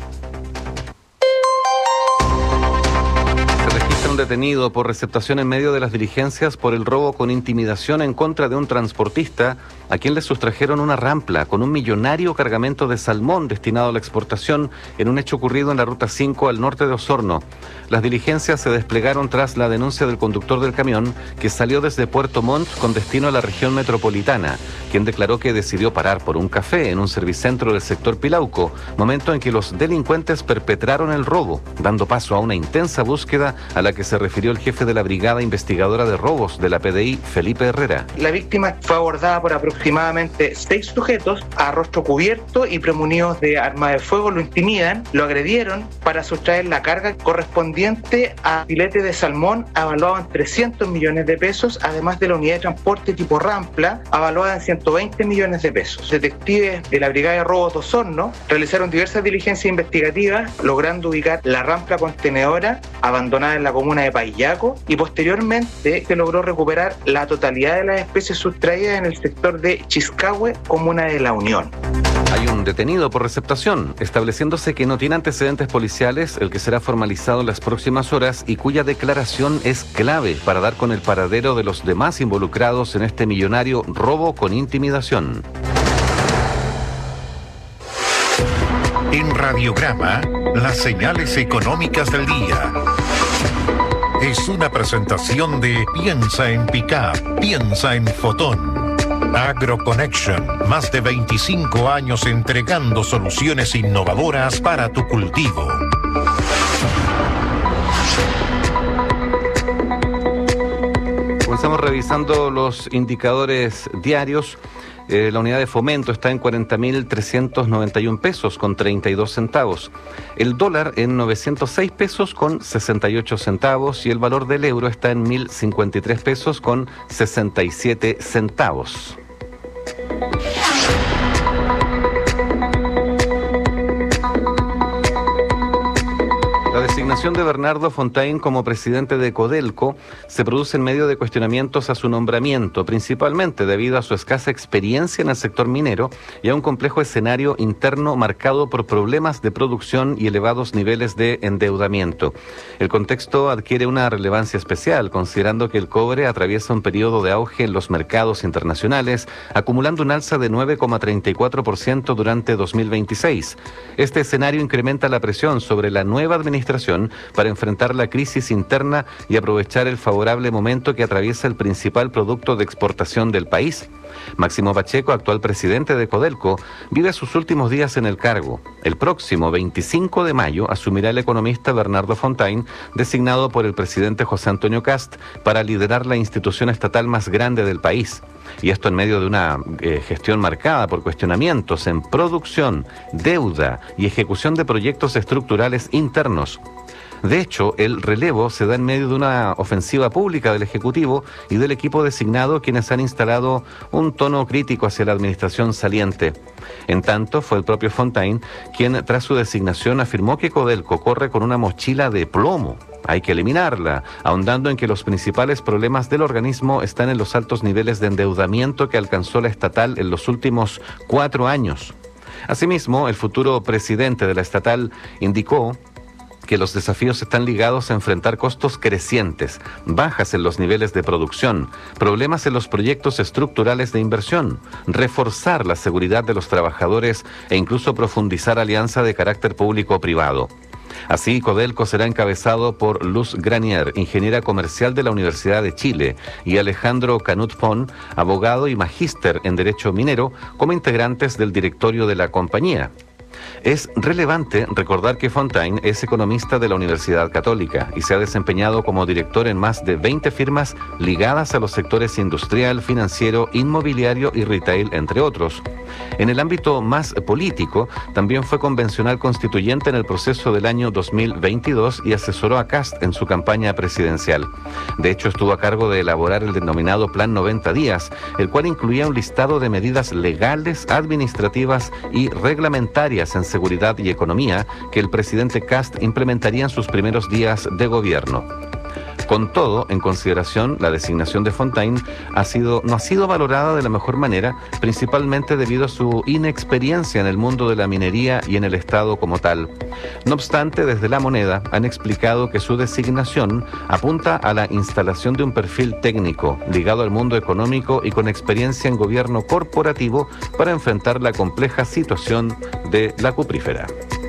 Speaker 15: Se registra un detenido por receptación en medio de las diligencias por el robo con intimidación en contra de un transportista a quien le sustrajeron una rampla con un millonario cargamento de salmón destinado a la exportación en un hecho ocurrido en la Ruta cinco al norte de Osorno. Las diligencias se desplegaron tras la denuncia del conductor del camión que salió desde Puerto Montt con destino a la región metropolitana, quien declaró que decidió parar por un café en un servicentro del sector Pilauco, momento en que los delincuentes perpetraron el robo, dando paso a una intensa búsqueda a la que se refirió el jefe de la Brigada Investigadora de Robos de la P D I, Felipe Herrera.
Speaker 17: La víctima fue abordada por aproximadamente seis sujetos a rostro cubierto y premunidos de arma de fuego. Lo intimidan, lo agredieron para sustraer la carga correspondiente a filete de salmón avaluado en trescientos millones de pesos, además de la unidad de transporte tipo Rampla avaluada en ciento veinte millones de pesos. Detectives de la Brigada de Robos de Osorno realizaron diversas diligencias investigativas, logrando ubicar la rampla contenedora abandonada en la comuna de Paillaco, y posteriormente se logró recuperar la totalidad de las especies sustraídas en el sector de Chiscahue, comuna de La Unión.
Speaker 15: Hay un detenido por receptación, estableciéndose que no tiene antecedentes policiales, el que será formalizado en las próximas horas y cuya declaración es clave para dar con el paradero de los demás involucrados en este millonario robo con intimidación.
Speaker 29: En Radiograma, las señales económicas del día. Es una presentación de Piensa en Pickup, piensa en Fotón. AgroConnection, más de veinticinco años entregando soluciones innovadoras para tu cultivo.
Speaker 15: Comenzamos revisando los indicadores diarios. Eh, la unidad de fomento está en cuarenta mil trescientos noventa y un pesos con treinta y dos centavos. El dólar en novecientos seis pesos con sesenta y ocho centavos y el valor del euro está en mil cincuenta y tres pesos con sesenta y siete centavos. La designación de Bernardo Fontaine como presidente de Codelco se produce en medio de cuestionamientos a su nombramiento, principalmente debido a su escasa experiencia en el sector minero y a un complejo escenario interno marcado por problemas de producción y elevados niveles de endeudamiento. El contexto adquiere una relevancia especial, considerando que el cobre atraviesa un periodo de auge en los mercados internacionales, acumulando un alza de nueve coma treinta y cuatro por ciento durante dos mil veintiséis. Este escenario incrementa la presión sobre la nueva administración para enfrentar la crisis interna y aprovechar el favorable momento que atraviesa el principal producto de exportación del país. Máximo Pacheco, actual presidente de Codelco, vive sus últimos días en el cargo. El próximo veinticinco de mayo asumirá el economista Bernardo Fontaine, designado por el presidente José Antonio Kast para liderar la institución estatal más grande del país. Y esto en medio de una eh, gestión marcada por cuestionamientos en producción, deuda y ejecución de proyectos estructurales internos. De hecho, el relevo se da en medio de una ofensiva pública del Ejecutivo y del equipo designado, quienes han instalado un tono crítico hacia la administración saliente. En tanto, fue el propio Fontaine quien, tras su designación, afirmó que Codelco corre con una mochila de plomo. Hay que eliminarla, ahondando en que los principales problemas del organismo están en los altos niveles de endeudamiento que alcanzó la estatal en los últimos cuatro años. Asimismo, el futuro presidente de la estatal indicó que los desafíos están ligados a enfrentar costos crecientes, bajas en los niveles de producción, problemas en los proyectos estructurales de inversión, reforzar la seguridad de los trabajadores e incluso profundizar alianza de carácter público-privado. Así, Codelco será encabezado por Luz Granier, ingeniera comercial de la Universidad de Chile, y Alejandro Canut Pon, abogado y magíster en Derecho Minero, como integrantes del directorio de la compañía. Es relevante recordar que Fontaine es economista de la Universidad Católica y se ha desempeñado como director en más de veinte firmas ligadas a los sectores industrial, financiero, inmobiliario y retail, entre otros. En el ámbito más político, también fue convencional constituyente en el proceso del año dos mil veintidós y asesoró a Kast en su campaña presidencial. De hecho, estuvo a cargo de elaborar el denominado Plan noventa días, el cual incluía un listado de medidas legales, administrativas y reglamentarias en seguridad y economía que el presidente Kast implementaría en sus primeros días de gobierno. Con todo, en consideración, la designación de Fontaine ha sido, no ha sido valorada de la mejor manera, principalmente debido a su inexperiencia en el mundo de la minería y en el Estado como tal. No obstante, desde La Moneda han explicado que su designación apunta a la instalación de un perfil técnico ligado al mundo económico y con experiencia en gobierno corporativo para enfrentar la compleja situación de la cuprífera.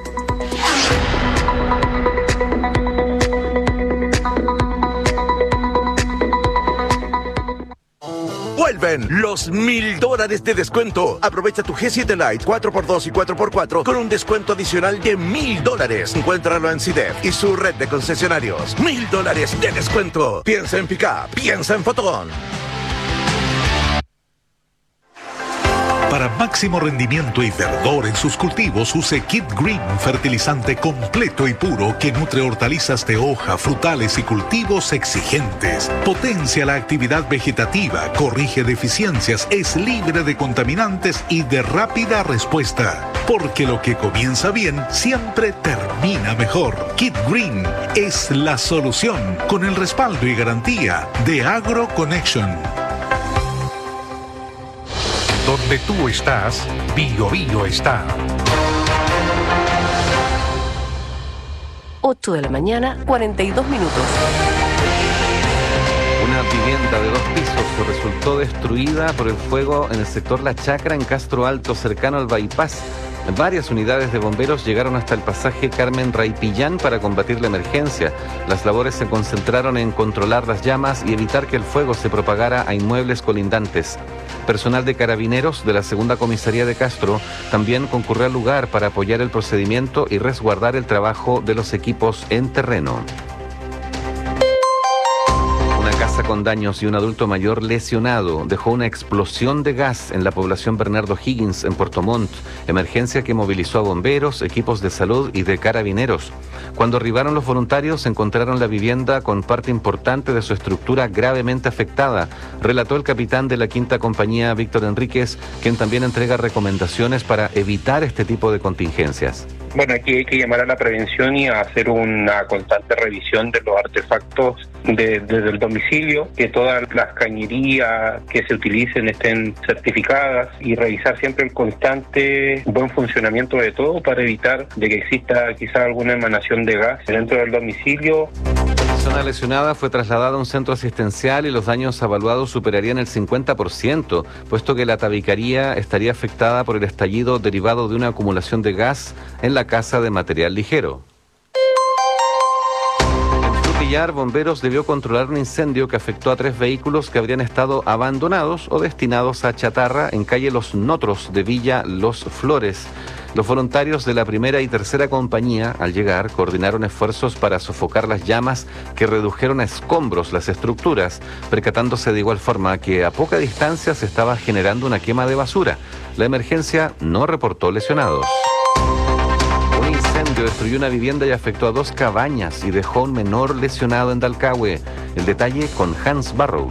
Speaker 18: Vuelven los mil dólares de descuento. Aprovecha tu G siete Lite cuatro por dos y cuatro por cuatro con un descuento adicional de mil dólares. Encuéntralo en C I D E F y su red de concesionarios. Mil dólares de descuento. Piensa en Pickup, piensa en Fotón.
Speaker 2: Para máximo rendimiento y verdor en sus cultivos, use Kid Green, fertilizante completo y puro que nutre hortalizas de hoja, frutales y cultivos exigentes. Potencia la actividad vegetativa, corrige deficiencias, es libre de contaminantes y de rápida respuesta. Porque lo que comienza bien siempre termina mejor. Kid Green es la solución, con el respaldo y garantía de AgroConnection.
Speaker 29: Donde tú estás, Bio Bio está.
Speaker 1: ocho de la mañana, cuarenta y dos minutos.
Speaker 15: Una vivienda de dos pisos resultó destruida por el fuego en el sector La Chacra, en Castro Alto, cercano al bypass. Varias unidades de bomberos llegaron hasta el pasaje Carmen Raipillán para combatir la emergencia. Las labores se concentraron en controlar las llamas y evitar que el fuego se propagara a inmuebles colindantes. Personal de Carabineros de la Segunda Comisaría de Castro también concurrió al lugar para apoyar el procedimiento y resguardar el trabajo de los equipos en terreno. Una casa con daños y un adulto mayor lesionado dejó una explosión de gas en la población Bernardo Higgins, en Puerto Montt, emergencia que movilizó a bomberos, equipos de salud y de carabineros. Cuando arribaron los voluntarios, encontraron la vivienda con parte importante de su estructura gravemente afectada, relató el capitán de la quinta compañía, Víctor Enríquez, quien también entrega recomendaciones para evitar este tipo de contingencias.
Speaker 19: Bueno, aquí hay que llamar a la prevención y a hacer una constante revisión de los artefactos de, desde el domicilio, que todas las cañerías que se utilicen estén certificadas y revisar siempre el constante buen funcionamiento de todo para evitar de que exista quizá alguna emanación de gas dentro del domicilio.
Speaker 15: La persona lesionada fue trasladada a un centro asistencial y los daños evaluados superarían el cincuenta por ciento, puesto que la tabicaría estaría afectada por el estallido derivado de una acumulación de gas en la casa de material ligero. En Frutillar, bomberos debió controlar un incendio que afectó a tres vehículos que habrían estado abandonados o destinados a chatarra en calle Los Notros de Villa Los Flores. Los voluntarios de la primera y tercera compañía, al llegar, coordinaron esfuerzos para sofocar las llamas que redujeron a escombros las estructuras, percatándose de igual forma que a poca distancia se estaba generando una quema de basura. La emergencia no reportó lesionados. Un incendio destruyó una vivienda y afectó a dos cabañas y dejó a un menor lesionado en Dalcahue. El detalle con Hans Barrows.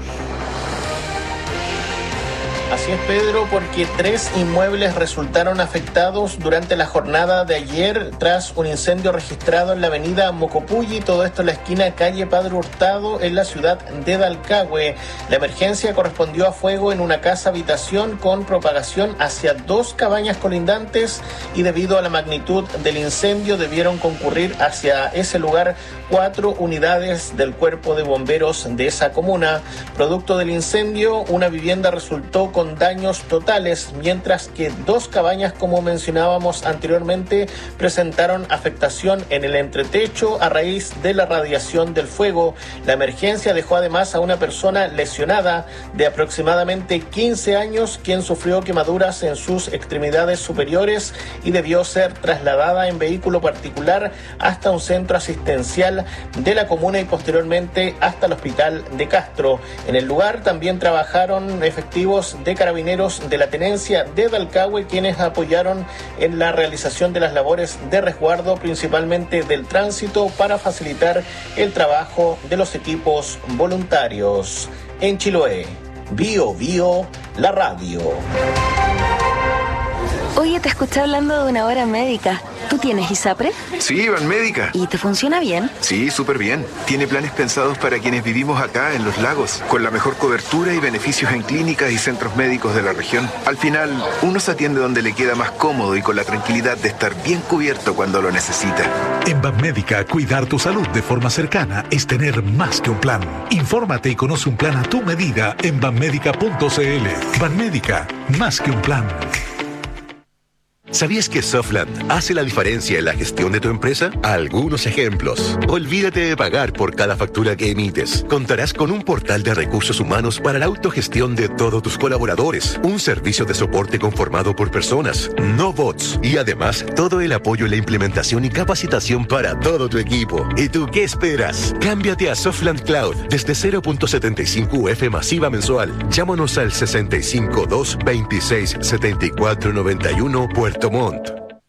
Speaker 21: Así es, Pedro, porque tres inmuebles resultaron afectados durante la jornada de ayer tras un incendio registrado en la avenida Mocopulli, todo esto en la esquina calle Padre Hurtado en la ciudad de Dalcahue. La emergencia correspondió a fuego en una casa habitación con propagación hacia dos cabañas colindantes y debido a la magnitud del incendio debieron concurrir hacia ese lugar cuatro unidades del cuerpo de bomberos de esa comuna. Producto del incendio, una vivienda resultó con daños totales, mientras que dos cabañas, como mencionábamos anteriormente, presentaron afectación en el entretecho a raíz de la radiación del fuego. La emergencia dejó además a una persona lesionada de aproximadamente quince años, quien sufrió quemaduras en sus extremidades superiores y debió ser trasladada en vehículo particular hasta un centro asistencial de la comuna y posteriormente hasta el hospital de Castro. En el lugar también trabajaron efectivos de carabineros de la tenencia de Dalcahue, quienes apoyaron en la realización de las labores de resguardo, principalmente del tránsito, para facilitar el trabajo de los equipos voluntarios. En Chiloé, Bio Bio, la radio.
Speaker 22: Oye, te escuché hablando de una hora médica. ¿Tú tienes ISAPRE?
Speaker 23: Sí, Banmédica.
Speaker 22: ¿Y te funciona bien?
Speaker 23: Sí, súper bien. Tiene planes pensados para quienes vivimos acá en Los Lagos, con la mejor cobertura y beneficios en clínicas y centros médicos de la región. Al final, uno se atiende donde le queda más cómodo y con la tranquilidad de estar bien cubierto cuando lo necesita.
Speaker 2: En Banmédica, cuidar tu salud de forma cercana es tener más que un plan. Infórmate y conoce un plan a tu medida en banmédica punto c l. Banmédica, más que un plan.
Speaker 11: ¿Sabías que Softland hace la diferencia en la gestión de tu empresa? Algunos ejemplos. Olvídate de pagar por cada factura que emites. Contarás con un portal de recursos humanos para la autogestión de todos tus colaboradores. Un servicio de soporte conformado por personas, no bots. Y además, todo el apoyo en la implementación y capacitación para todo tu equipo. ¿Y tú qué esperas? Cámbiate a Softland Cloud desde cero punto setenta y cinco U F masiva mensual. Llámanos al sesenta y cinco dos veintiséis setenta y cuatro noventa y uno Puerto Montt.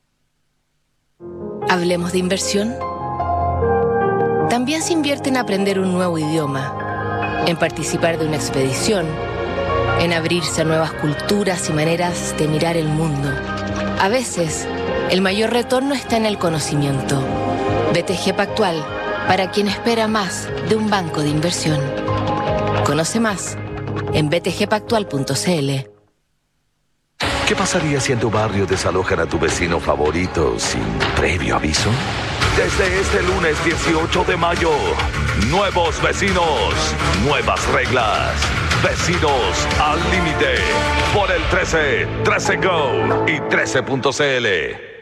Speaker 24: Hablemos de inversión. También se invierte en aprender un nuevo idioma, en participar de una expedición, en abrirse a nuevas culturas y maneras de mirar el mundo. A veces, el mayor retorno está en el conocimiento. B T G Pactual, para quien espera más de un banco de inversión. Conoce más en b t g pactual punto c l.
Speaker 25: ¿Qué pasaría si en tu barrio desalojan a tu vecino favorito sin previo aviso?
Speaker 26: Desde este lunes dieciocho de mayo, nuevos vecinos, nuevas reglas. Vecinos al límite por el trece, trece Go y trece punto c l.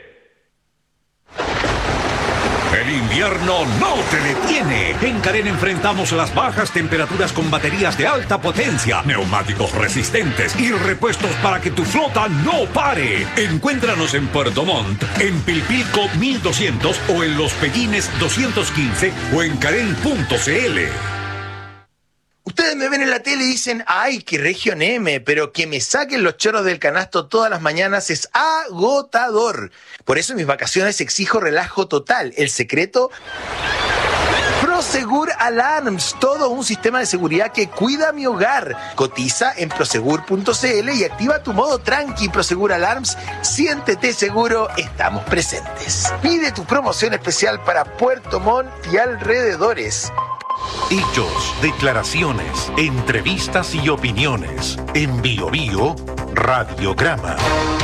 Speaker 27: El invierno no te detiene. En Carén enfrentamos las bajas temperaturas con baterías de alta potencia, neumáticos resistentes y repuestos para que tu flota no pare. Encuéntranos en Puerto Montt, en Pilpilco mil doscientos o en Los Pellines doscientos quince o en carén punto c l.
Speaker 28: Ustedes me
Speaker 4: ven en la tele y dicen, ay, qué región M, pero que me saquen los chorros del canasto todas las mañanas es agotador. Por eso en mis vacaciones exijo relajo total. El secreto... Prosegur Alarms, todo un sistema de seguridad que cuida mi hogar. Cotiza en prosegur punto c l y activa tu modo tranqui. Prosegur Alarms, siéntete seguro, estamos presentes. Pide tu promoción especial para Puerto Montt y alrededores.
Speaker 29: Hechos, declaraciones, entrevistas y opiniones. En Bio Bio, Radiograma.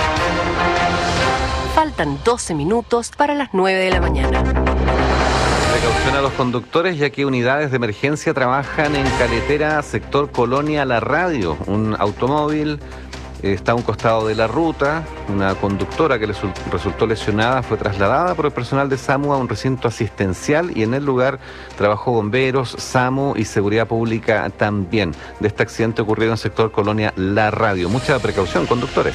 Speaker 1: Faltan doce minutos para las nueve de la mañana.
Speaker 15: Precaución a los conductores, ya que unidades de emergencia trabajan en carretera sector Colonia La Radio. Un automóvil eh, está a un costado de la ruta. Una conductora que le resultó lesionada fue trasladada por el personal de SAMU a un recinto asistencial y en el lugar trabajó bomberos, SAMU y seguridad pública también. De este accidente ocurrido en sector Colonia La Radio. Mucha precaución, conductores.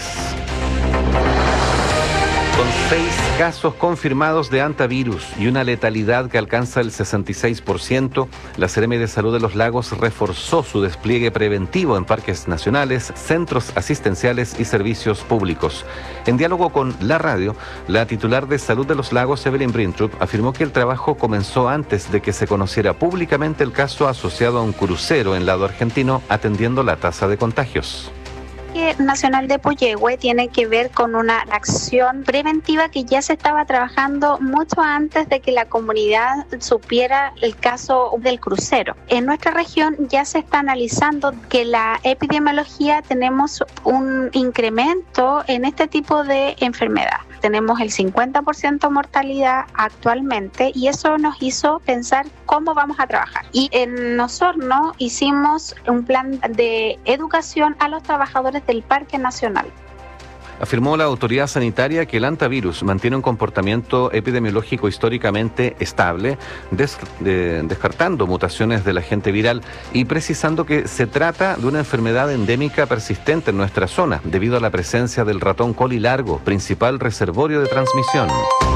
Speaker 15: Con seis casos confirmados de hantavirus y una letalidad que alcanza el sesenta y seis por ciento, la Seremi de Salud de los Lagos reforzó su despliegue preventivo en parques nacionales, centros asistenciales y servicios públicos. En diálogo con La Radio, la titular de Salud de los Lagos, Evelyn Brintrup, afirmó que el trabajo comenzó antes de que se conociera públicamente el caso asociado a un crucero en lado argentino atendiendo la tasa de contagios.
Speaker 5: Nacional de Puyehue tiene que ver con una acción preventiva que ya se estaba trabajando mucho antes de que la comunidad supiera el caso del crucero. En nuestra región ya se está analizando que la epidemiología tenemos un incremento en este tipo de enfermedad. Tenemos el cincuenta por ciento mortalidad actualmente y eso nos hizo pensar cómo vamos a trabajar. Y en Osorno hicimos un plan de educación a los trabajadores del Parque Nacional.
Speaker 15: Afirmó la autoridad sanitaria que el hantavirus mantiene un comportamiento epidemiológico históricamente estable, des- de- descartando mutaciones del agente viral y precisando que se trata de una enfermedad endémica persistente en nuestra zona, debido a la presencia del ratón colilargo, principal reservorio de transmisión.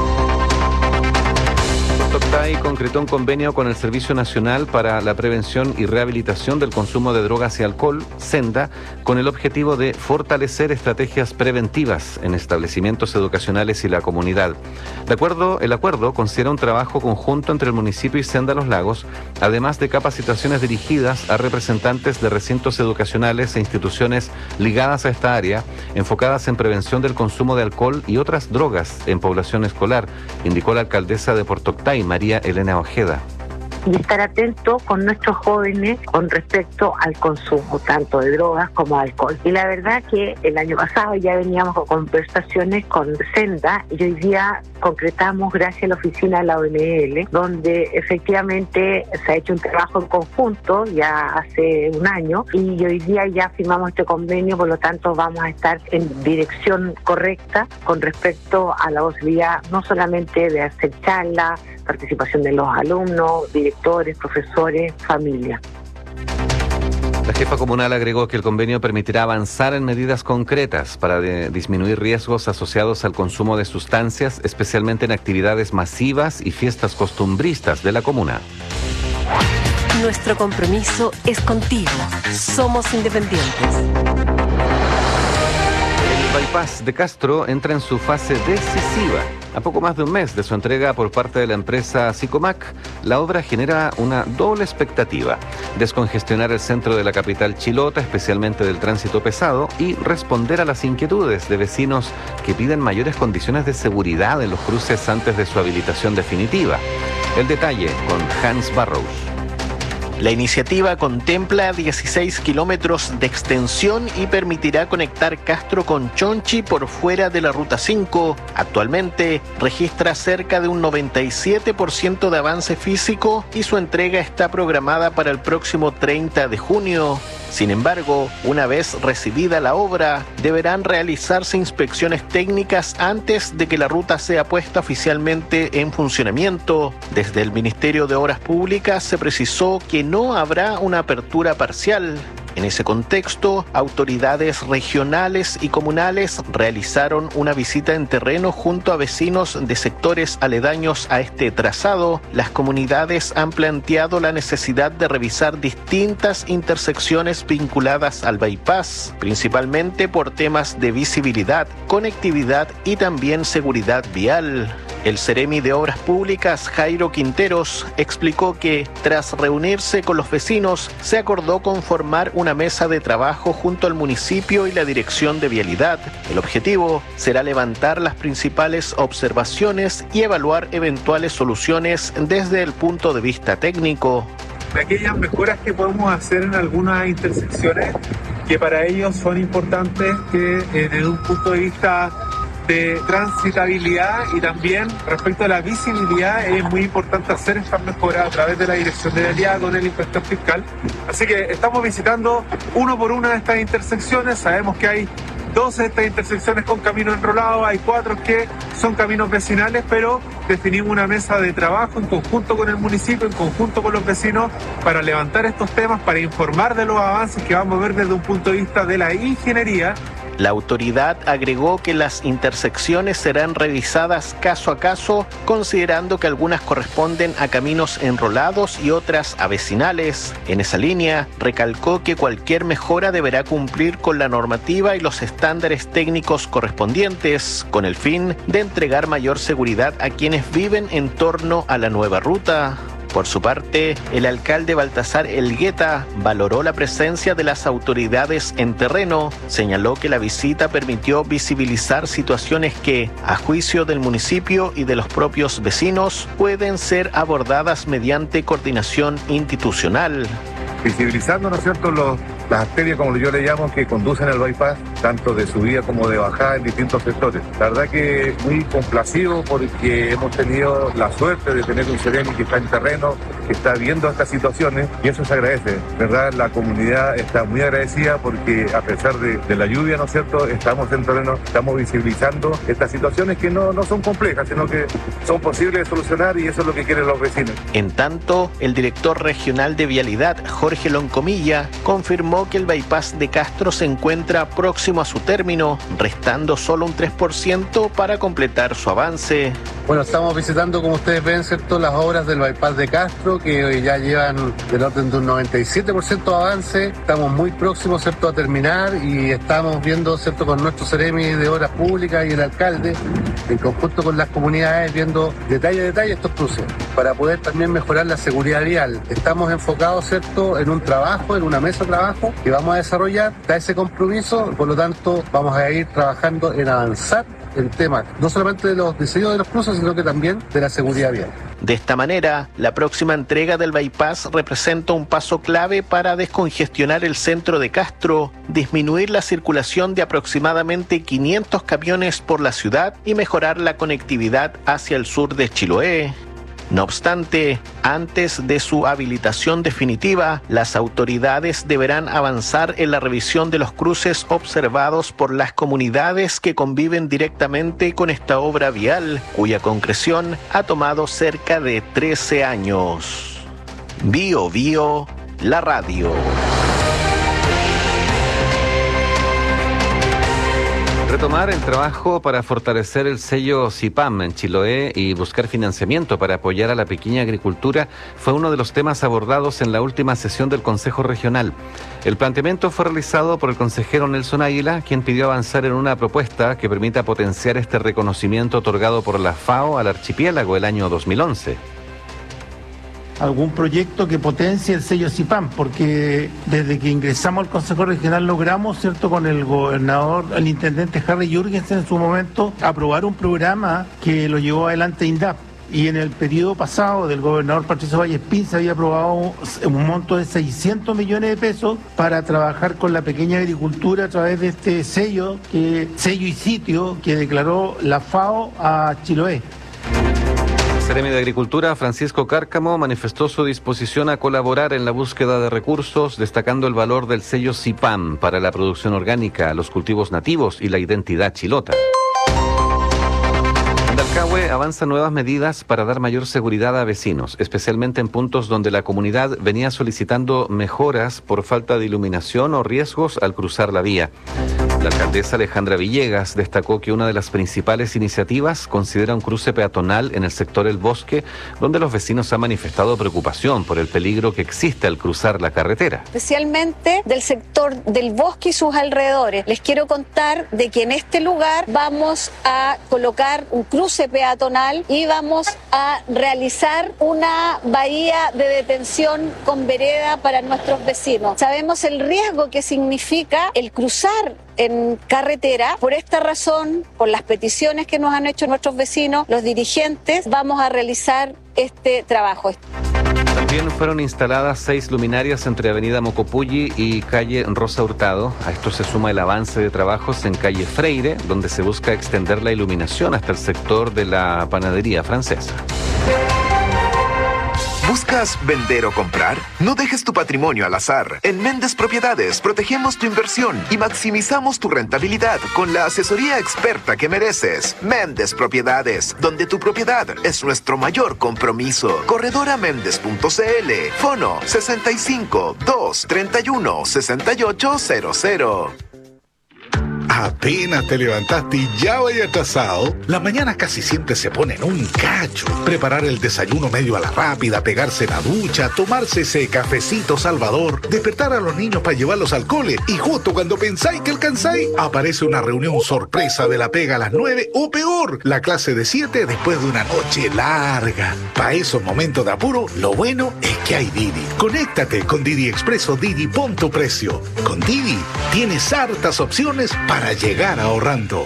Speaker 15: Toctay concretó un convenio con el Servicio Nacional para la Prevención y Rehabilitación del Consumo de Drogas y Alcohol, SENDA, con el objetivo de fortalecer estrategias preventivas en establecimientos educacionales y la comunidad. De acuerdo, el acuerdo considera un trabajo conjunto entre el municipio y SENDA Los Lagos, además de capacitaciones dirigidas a representantes de recintos educacionales e instituciones ligadas a esta área, enfocadas en prevención del consumo de alcohol y otras drogas en población escolar, indicó la alcaldesa de Puerto Octay, María Elena Ojeda.
Speaker 6: Y estar atento con nuestros jóvenes con respecto al consumo, tanto de drogas como de alcohol. Y la verdad que el año pasado ya veníamos con conversaciones con SENDA y hoy día concretamos gracias a la oficina de la O M L, donde efectivamente se ha hecho un trabajo en conjunto ya hace un año y hoy día ya firmamos este convenio, por lo tanto vamos a estar en dirección correcta con respecto a la posibilidad no solamente de hacer charlas, participación de los alumnos, directores, profesores, familia.
Speaker 15: La jefa comunal agregó que el convenio permitirá avanzar en medidas concretas para de, disminuir riesgos asociados al consumo de sustancias, especialmente en actividades masivas y fiestas costumbristas de la comuna.
Speaker 1: Nuestro compromiso es contigo. Somos independientes.
Speaker 15: El bypass de Castro entra en su fase decisiva. A poco más de un mes de su entrega por parte de la empresa Sicomac, la obra genera una doble expectativa: descongestionar el centro de la capital chilota, especialmente del tránsito pesado, y responder a las inquietudes de vecinos que piden mayores condiciones de seguridad en los cruces antes de su habilitación definitiva. El detalle con Hans Barrows.
Speaker 7: La iniciativa contempla dieciséis kilómetros de extensión y permitirá conectar Castro con Chonchi por fuera de la Ruta cinco. Actualmente registra cerca de un noventa y siete por ciento de avance físico y su entrega está programada para el próximo treinta de junio. Sin embargo, una vez recibida la obra, deberán realizarse inspecciones técnicas antes de que la ruta sea puesta oficialmente en funcionamiento. Desde el Ministerio de Obras Públicas se precisó que no habrá una apertura parcial. En ese contexto, autoridades regionales y comunales realizaron una visita en terreno junto a vecinos de sectores aledaños a este trazado. Las comunidades han planteado la necesidad de revisar distintas intersecciones vinculadas al bypass, principalmente por temas de visibilidad, conectividad y también seguridad vial. El Seremi de Obras Públicas, Jairo Quinteros, explicó que, tras reunirse con los vecinos, se acordó conformar una mesa de trabajo junto al municipio y la Dirección de Vialidad. El objetivo será levantar las principales observaciones y evaluar eventuales soluciones desde el punto de vista técnico.
Speaker 3: De aquellas mejoras que podemos hacer en algunas intersecciones, que para ellos son importantes, que eh, desde un punto de vista de transitabilidad y también respecto a la visibilidad es muy importante hacer estas mejoras a través de la Dirección de Vialidad con el inspector fiscal. Así que estamos visitando uno por una de estas intersecciones. Sabemos que hay doce de estas intersecciones con caminos enrolados, hay cuatro que son caminos vecinales, pero definimos una mesa de trabajo en conjunto con el municipio, en conjunto con los vecinos, para levantar estos temas, para informar de los avances que vamos a ver desde un punto de vista de la ingeniería.
Speaker 7: La autoridad agregó que las intersecciones serán revisadas caso a caso, considerando que algunas corresponden a caminos enrolados y otras a vecinales. En esa línea, recalcó que cualquier mejora deberá cumplir con la normativa y los estándares técnicos correspondientes, con el fin de entregar mayor seguridad a quienes viven en torno a la nueva ruta. Por su parte, el alcalde Baltasar Elgueta valoró la presencia de las autoridades en terreno. Señaló que la visita permitió visibilizar situaciones que, a juicio del municipio y de los propios vecinos, pueden ser abordadas mediante coordinación institucional.
Speaker 8: Visibilizando, ¿no es cierto?, los, las arterias, como yo le llamo, que conducen al bypass, tanto de subida como de bajada en distintos sectores. La verdad que muy complacido porque hemos tenido la suerte de tener un Seremi que está en terreno, que está viendo estas situaciones, y eso se agradece. ¿Verdad? La comunidad está muy agradecida porque a pesar de, de la lluvia, ¿no es cierto?, estamos en terreno, estamos visibilizando estas situaciones que no, no son complejas, sino que son posibles de solucionar, y eso es lo que quieren los vecinos.
Speaker 7: En tanto, el director regional de Vialidad, Jorge Loncomilla, confirmó que el bypass de Castro se encuentra próximo a su término, restando solo un tres por ciento para completar su avance.
Speaker 9: Bueno, estamos visitando, como ustedes ven, ¿cierto?, las obras del bypass de Castro, que ya llevan del orden de un noventa y siete por ciento de avance. Estamos muy próximos, ¿cierto?, a terminar, y estamos viendo, ¿cierto?, con nuestro Seremi de Obras Públicas y el alcalde, en conjunto con las comunidades, viendo detalle a detalle estos cruces, para poder también mejorar la seguridad vial. Estamos enfocados, ¿cierto?, en un trabajo, en una mesa de trabajo que vamos a desarrollar, da ese compromiso, por lo tanto vamos a ir trabajando en avanzar el tema, no solamente de los diseños de los cruces, sino que también de la seguridad vial.
Speaker 7: De esta manera, la próxima entrega del bypass representa un paso clave para descongestionar el centro de Castro, disminuir la circulación de aproximadamente quinientos camiones por la ciudad y mejorar la conectividad hacia el sur de Chiloé. No obstante, antes de su habilitación definitiva, las autoridades deberán avanzar en la revisión de los cruces observados por las comunidades que conviven directamente con esta obra vial, cuya concreción ha tomado cerca de trece años. Bio Bio, la radio.
Speaker 15: Retomar el trabajo para fortalecer el sello CIPAM en Chiloé y buscar financiamiento para apoyar a la pequeña agricultura fue uno de los temas abordados en la última sesión del Consejo Regional. El planteamiento fue realizado por el consejero Nelson Águila, quien pidió avanzar en una propuesta que permita potenciar este reconocimiento otorgado por la FAO al archipiélago el año dos mil once.
Speaker 10: Algún proyecto que potencie el sello CIPAM, porque desde que ingresamos al Consejo Regional logramos, ¿cierto?, con el gobernador, el intendente Harry Jürgensen en su momento, aprobar un programa que lo llevó adelante INDAP. Y en el periodo pasado del gobernador Patricio Vallespín se había aprobado un monto de seiscientos millones de pesos para trabajar con la pequeña agricultura a través de este sello, que, sello y sitio que declaró la FAO a Chiloé.
Speaker 15: El Seremi de Agricultura, Francisco Cárcamo, manifestó su disposición a colaborar en la búsqueda de recursos, destacando el valor del sello CIPAM para la producción orgánica, los cultivos nativos y la identidad chilota. Comacahue avanza nuevas medidas para dar mayor seguridad a vecinos, especialmente en puntos donde la comunidad venía solicitando mejoras por falta de iluminación o riesgos al cruzar la vía. La alcaldesa Alejandra Villegas destacó que una de las principales iniciativas considera un cruce peatonal en el sector El Bosque, donde los vecinos han manifestado preocupación por el peligro que existe al cruzar la carretera.
Speaker 12: Especialmente del sector del Bosque y sus alrededores. Les quiero contar de que en este lugar vamos a colocar un cruce peatonal y vamos a realizar una bahía de detención con vereda para nuestros vecinos. Sabemos el riesgo que significa el cruzar en carretera. Por esta razón, por las peticiones que nos han hecho nuestros vecinos, los dirigentes, vamos a realizar este trabajo.
Speaker 15: También fueron instaladas seis luminarias entre Avenida Mocopulli y calle Rosa Hurtado. A esto se suma el avance de trabajos en calle Freire, donde se busca extender la iluminación hasta el sector de la panadería francesa.
Speaker 23: ¿Buscas vender o comprar? No dejes tu patrimonio al azar. En Méndez Propiedades protegemos tu inversión y maximizamos tu rentabilidad con la asesoría experta que mereces. Méndez Propiedades, donde tu propiedad es nuestro mayor compromiso. Corredora Méndez punto cl. Fono sesenta y cinco, dos, treinta y uno, sesenta y ocho cero cero.
Speaker 2: Apenas te levantaste y ya vaya atrasado. Las mañanas casi siempre se ponen un cacho. Preparar el desayuno medio a la rápida, pegarse la ducha, tomarse ese cafecito salvador, despertar a los niños para llevarlos al cole y justo cuando pensáis que alcanzáis, aparece una reunión sorpresa de la pega a las nueve o peor, la clase de siete después de una noche larga. Para esos momentos de apuro, lo bueno es que hay Didi. Conéctate con Didi Expreso Didi, pon tu precio. Con Didi tienes hartas opciones para Para llegar ahorrando.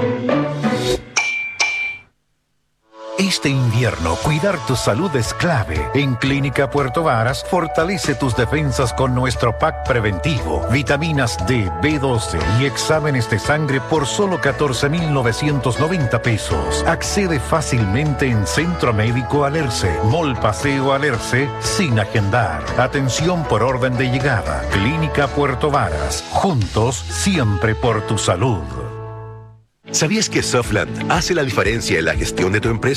Speaker 29: Este invierno, cuidar tu salud es clave. En Clínica Puerto Varas, fortalece tus defensas con nuestro pack preventivo. Vitaminas D, B doce y exámenes de sangre por solo catorce mil novecientos noventa pesos. Accede fácilmente en Centro Médico Alerce, Mall Paseo Alerce, sin agendar. Atención por orden de llegada. Clínica Puerto Varas. Juntos, siempre por tu salud.
Speaker 11: ¿Sabías que Softland hace la diferencia en la gestión de tu empresa?